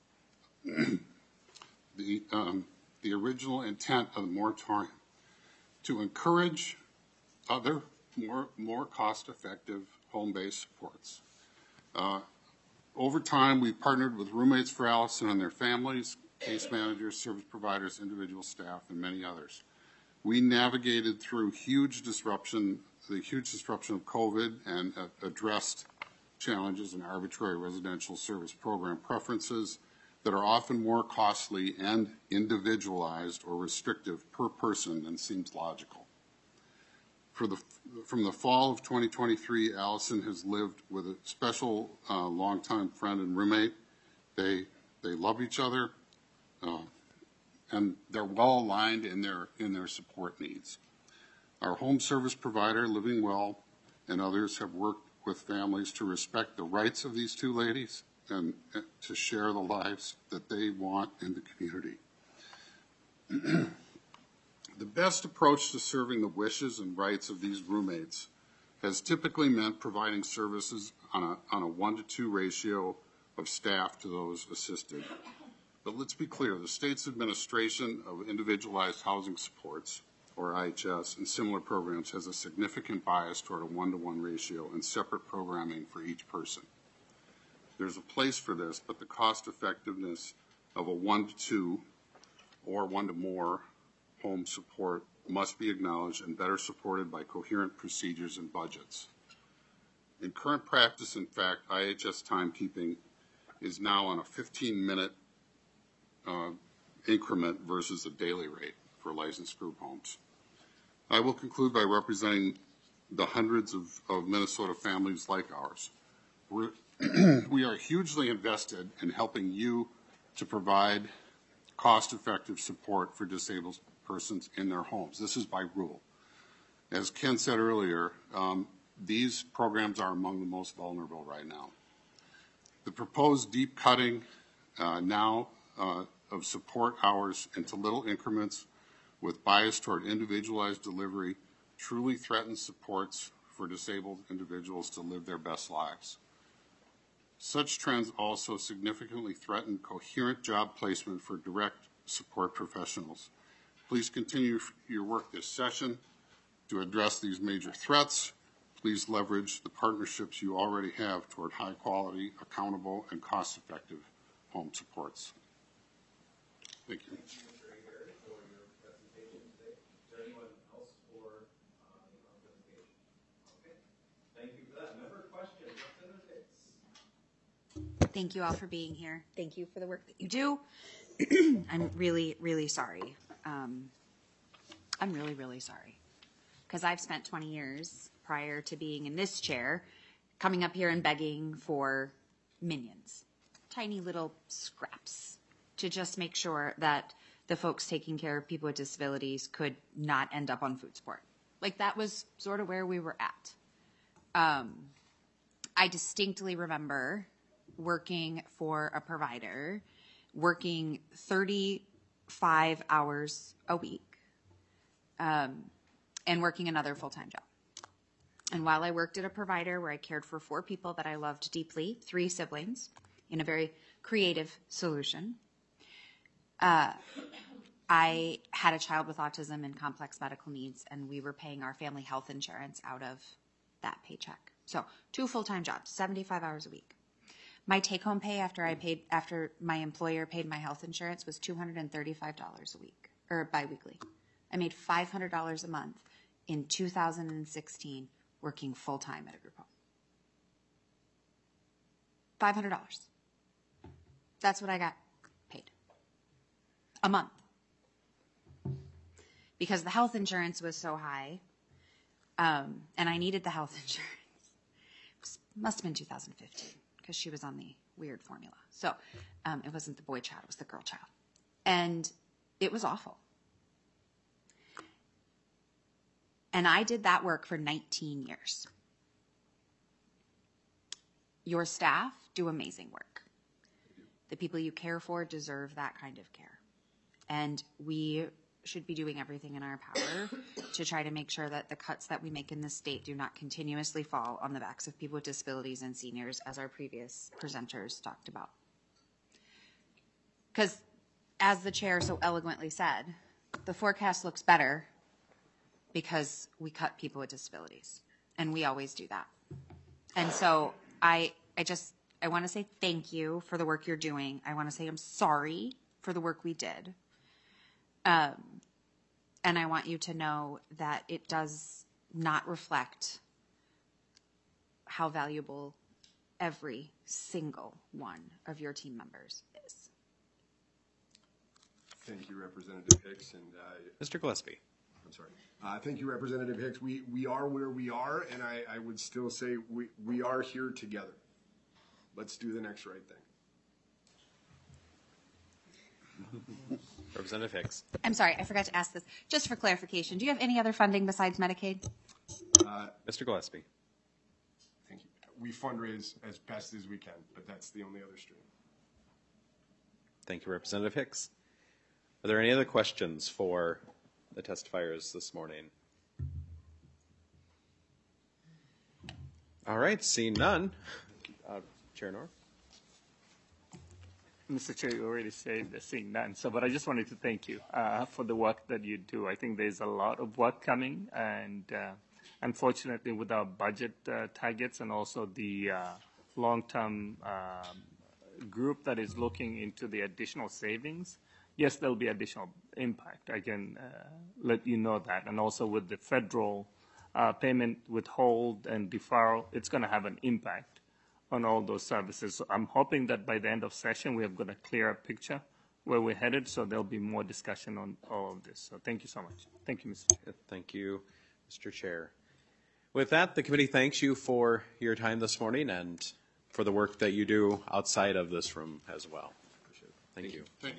the original intent of the moratorium to encourage other more cost-effective home-based supports. Over time, we've partnered with Roommates for Allison and their families, case managers, service providers, individual staff, and many others. We navigated through the huge disruption of COVID and addressed challenges in arbitrary residential service program preferences that are often more costly and individualized or restrictive per person than seems logical. From the fall of 2023, Allison has lived with a special longtime friend and roommate. They love each other, and they're well aligned in their support needs. Our home service provider, Living Well, and others have worked with families to respect the rights of these two ladies and to share the lives that they want in the community. The best approach to serving the wishes and rights of these roommates has typically meant providing services on a 1-to-2 ratio of staff to those assisted. But let's be clear, the state's administration of individualized housing supports, or IHS, and similar programs has a significant bias toward a 1-to-1 ratio and separate programming for each person. There's a place for this, but the cost effectiveness of a 1-to-2 or 1-to-more home support must be acknowledged and better supported by coherent procedures and budgets. In current practice, in fact, IHS timekeeping is now on a 15-minute increment versus a daily rate for licensed group homes. I will conclude by representing the hundreds of Minnesota families like ours. We are hugely invested in helping you to provide cost-effective support for disabled persons in their homes. This is by rule. As Ken said earlier, these programs are among the most vulnerable right now. The proposed deep cutting now of support hours into little increments with bias toward individualized delivery truly threatens supports for disabled individuals to live their best lives. Such trends also significantly threaten coherent job placement for direct support professionals. Please continue your work this session to address these major threats. Please leverage the partnerships you already have toward high quality, accountable, and cost-effective home supports. Thank you. Thank you all for being here. Thank you for the work that you do. I'm really, really sorry. I'm really, really sorry. Because I've spent 20 years prior to being in this chair coming up here and begging for minions, tiny little scraps, to just make sure that the folks taking care of people with disabilities could not end up on food support. Like, that was sort of where we were at. I distinctly remember working for a provider, working 35 hours a week, and working another full-time job. And while I worked at a provider where I cared for 4 people that I loved deeply, 3 siblings, in a very creative solution, I had a child with autism and complex medical needs, and we were paying our family health insurance out of that paycheck. So 2 full-time jobs, 75 hours a week. My take-home pay after my employer paid my health insurance was $235 a week, or biweekly. I made $500 a month in 2016 working full-time at a group home. $500. That's what I got paid a month. Because the health insurance was so high, and I needed the health insurance. Must have been 2015. Because she was on the weird formula. So it wasn't the boy child, it was the girl child. And it was awful. And I did that work for 19 years. Your staff do amazing work. The people you care for deserve that kind of care. And we should be doing everything in our power to try to make sure that the cuts that we make in this state do not continuously fall on the backs of people with disabilities and seniors, as our previous presenters talked about. Because, as the chair so eloquently said, the forecast looks better because we cut people with disabilities, and we always do that. And so I want to say thank you for the work you're doing. I want to say I'm sorry for the work we did. And I want you to know that it does not reflect how valuable every single one of your team members is. Thank you, Representative Hicks. And Mr. Gillespie. I'm sorry. Thank you, Representative Hicks. We are where we are, and I would still say we are here together. Let's do the next right thing. Representative Hicks. I'm sorry, I forgot to ask this. Just for clarification, do you have any other funding besides Medicaid? Mr. Gillespie. Thank you. We fundraise as best as we can, but that's the only other stream. Thank you, Representative Hicks. Are there any other questions for the testifiers this morning? All right, seeing none. Chair North. Mr. Chair, you already said seeing none. But I just wanted to thank you for the work that you do. I think there's a lot of work coming, and unfortunately, with our budget targets and also the long-term group that is looking into the additional savings, yes, there'll be additional impact. I can let you know that. And also with the federal payment withhold and deferral, it's going to have an impact on all those services. So I'm hoping that by the end of session, we have got a clearer picture where we're headed, so there'll be more discussion on all of this. So thank you so much. Thank you, Mr. Chair. Thank you, Mr. Chair. With that, the committee thanks you for your time this morning and for the work that you do outside of this room as well. Thank you. Thank you.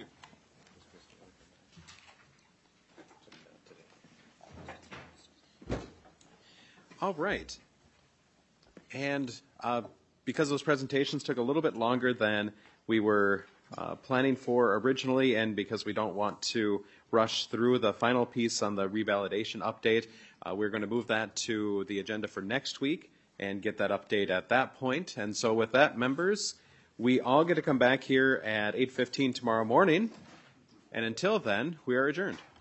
All right. And because those presentations took a little bit longer than we were planning for originally, and because we don't want to rush through the final piece on the revalidation update, we're going to move that to the agenda for next week and get that update at that point. And so with that, members, we all get to come back here at 8:15 tomorrow morning. And until then, we are adjourned.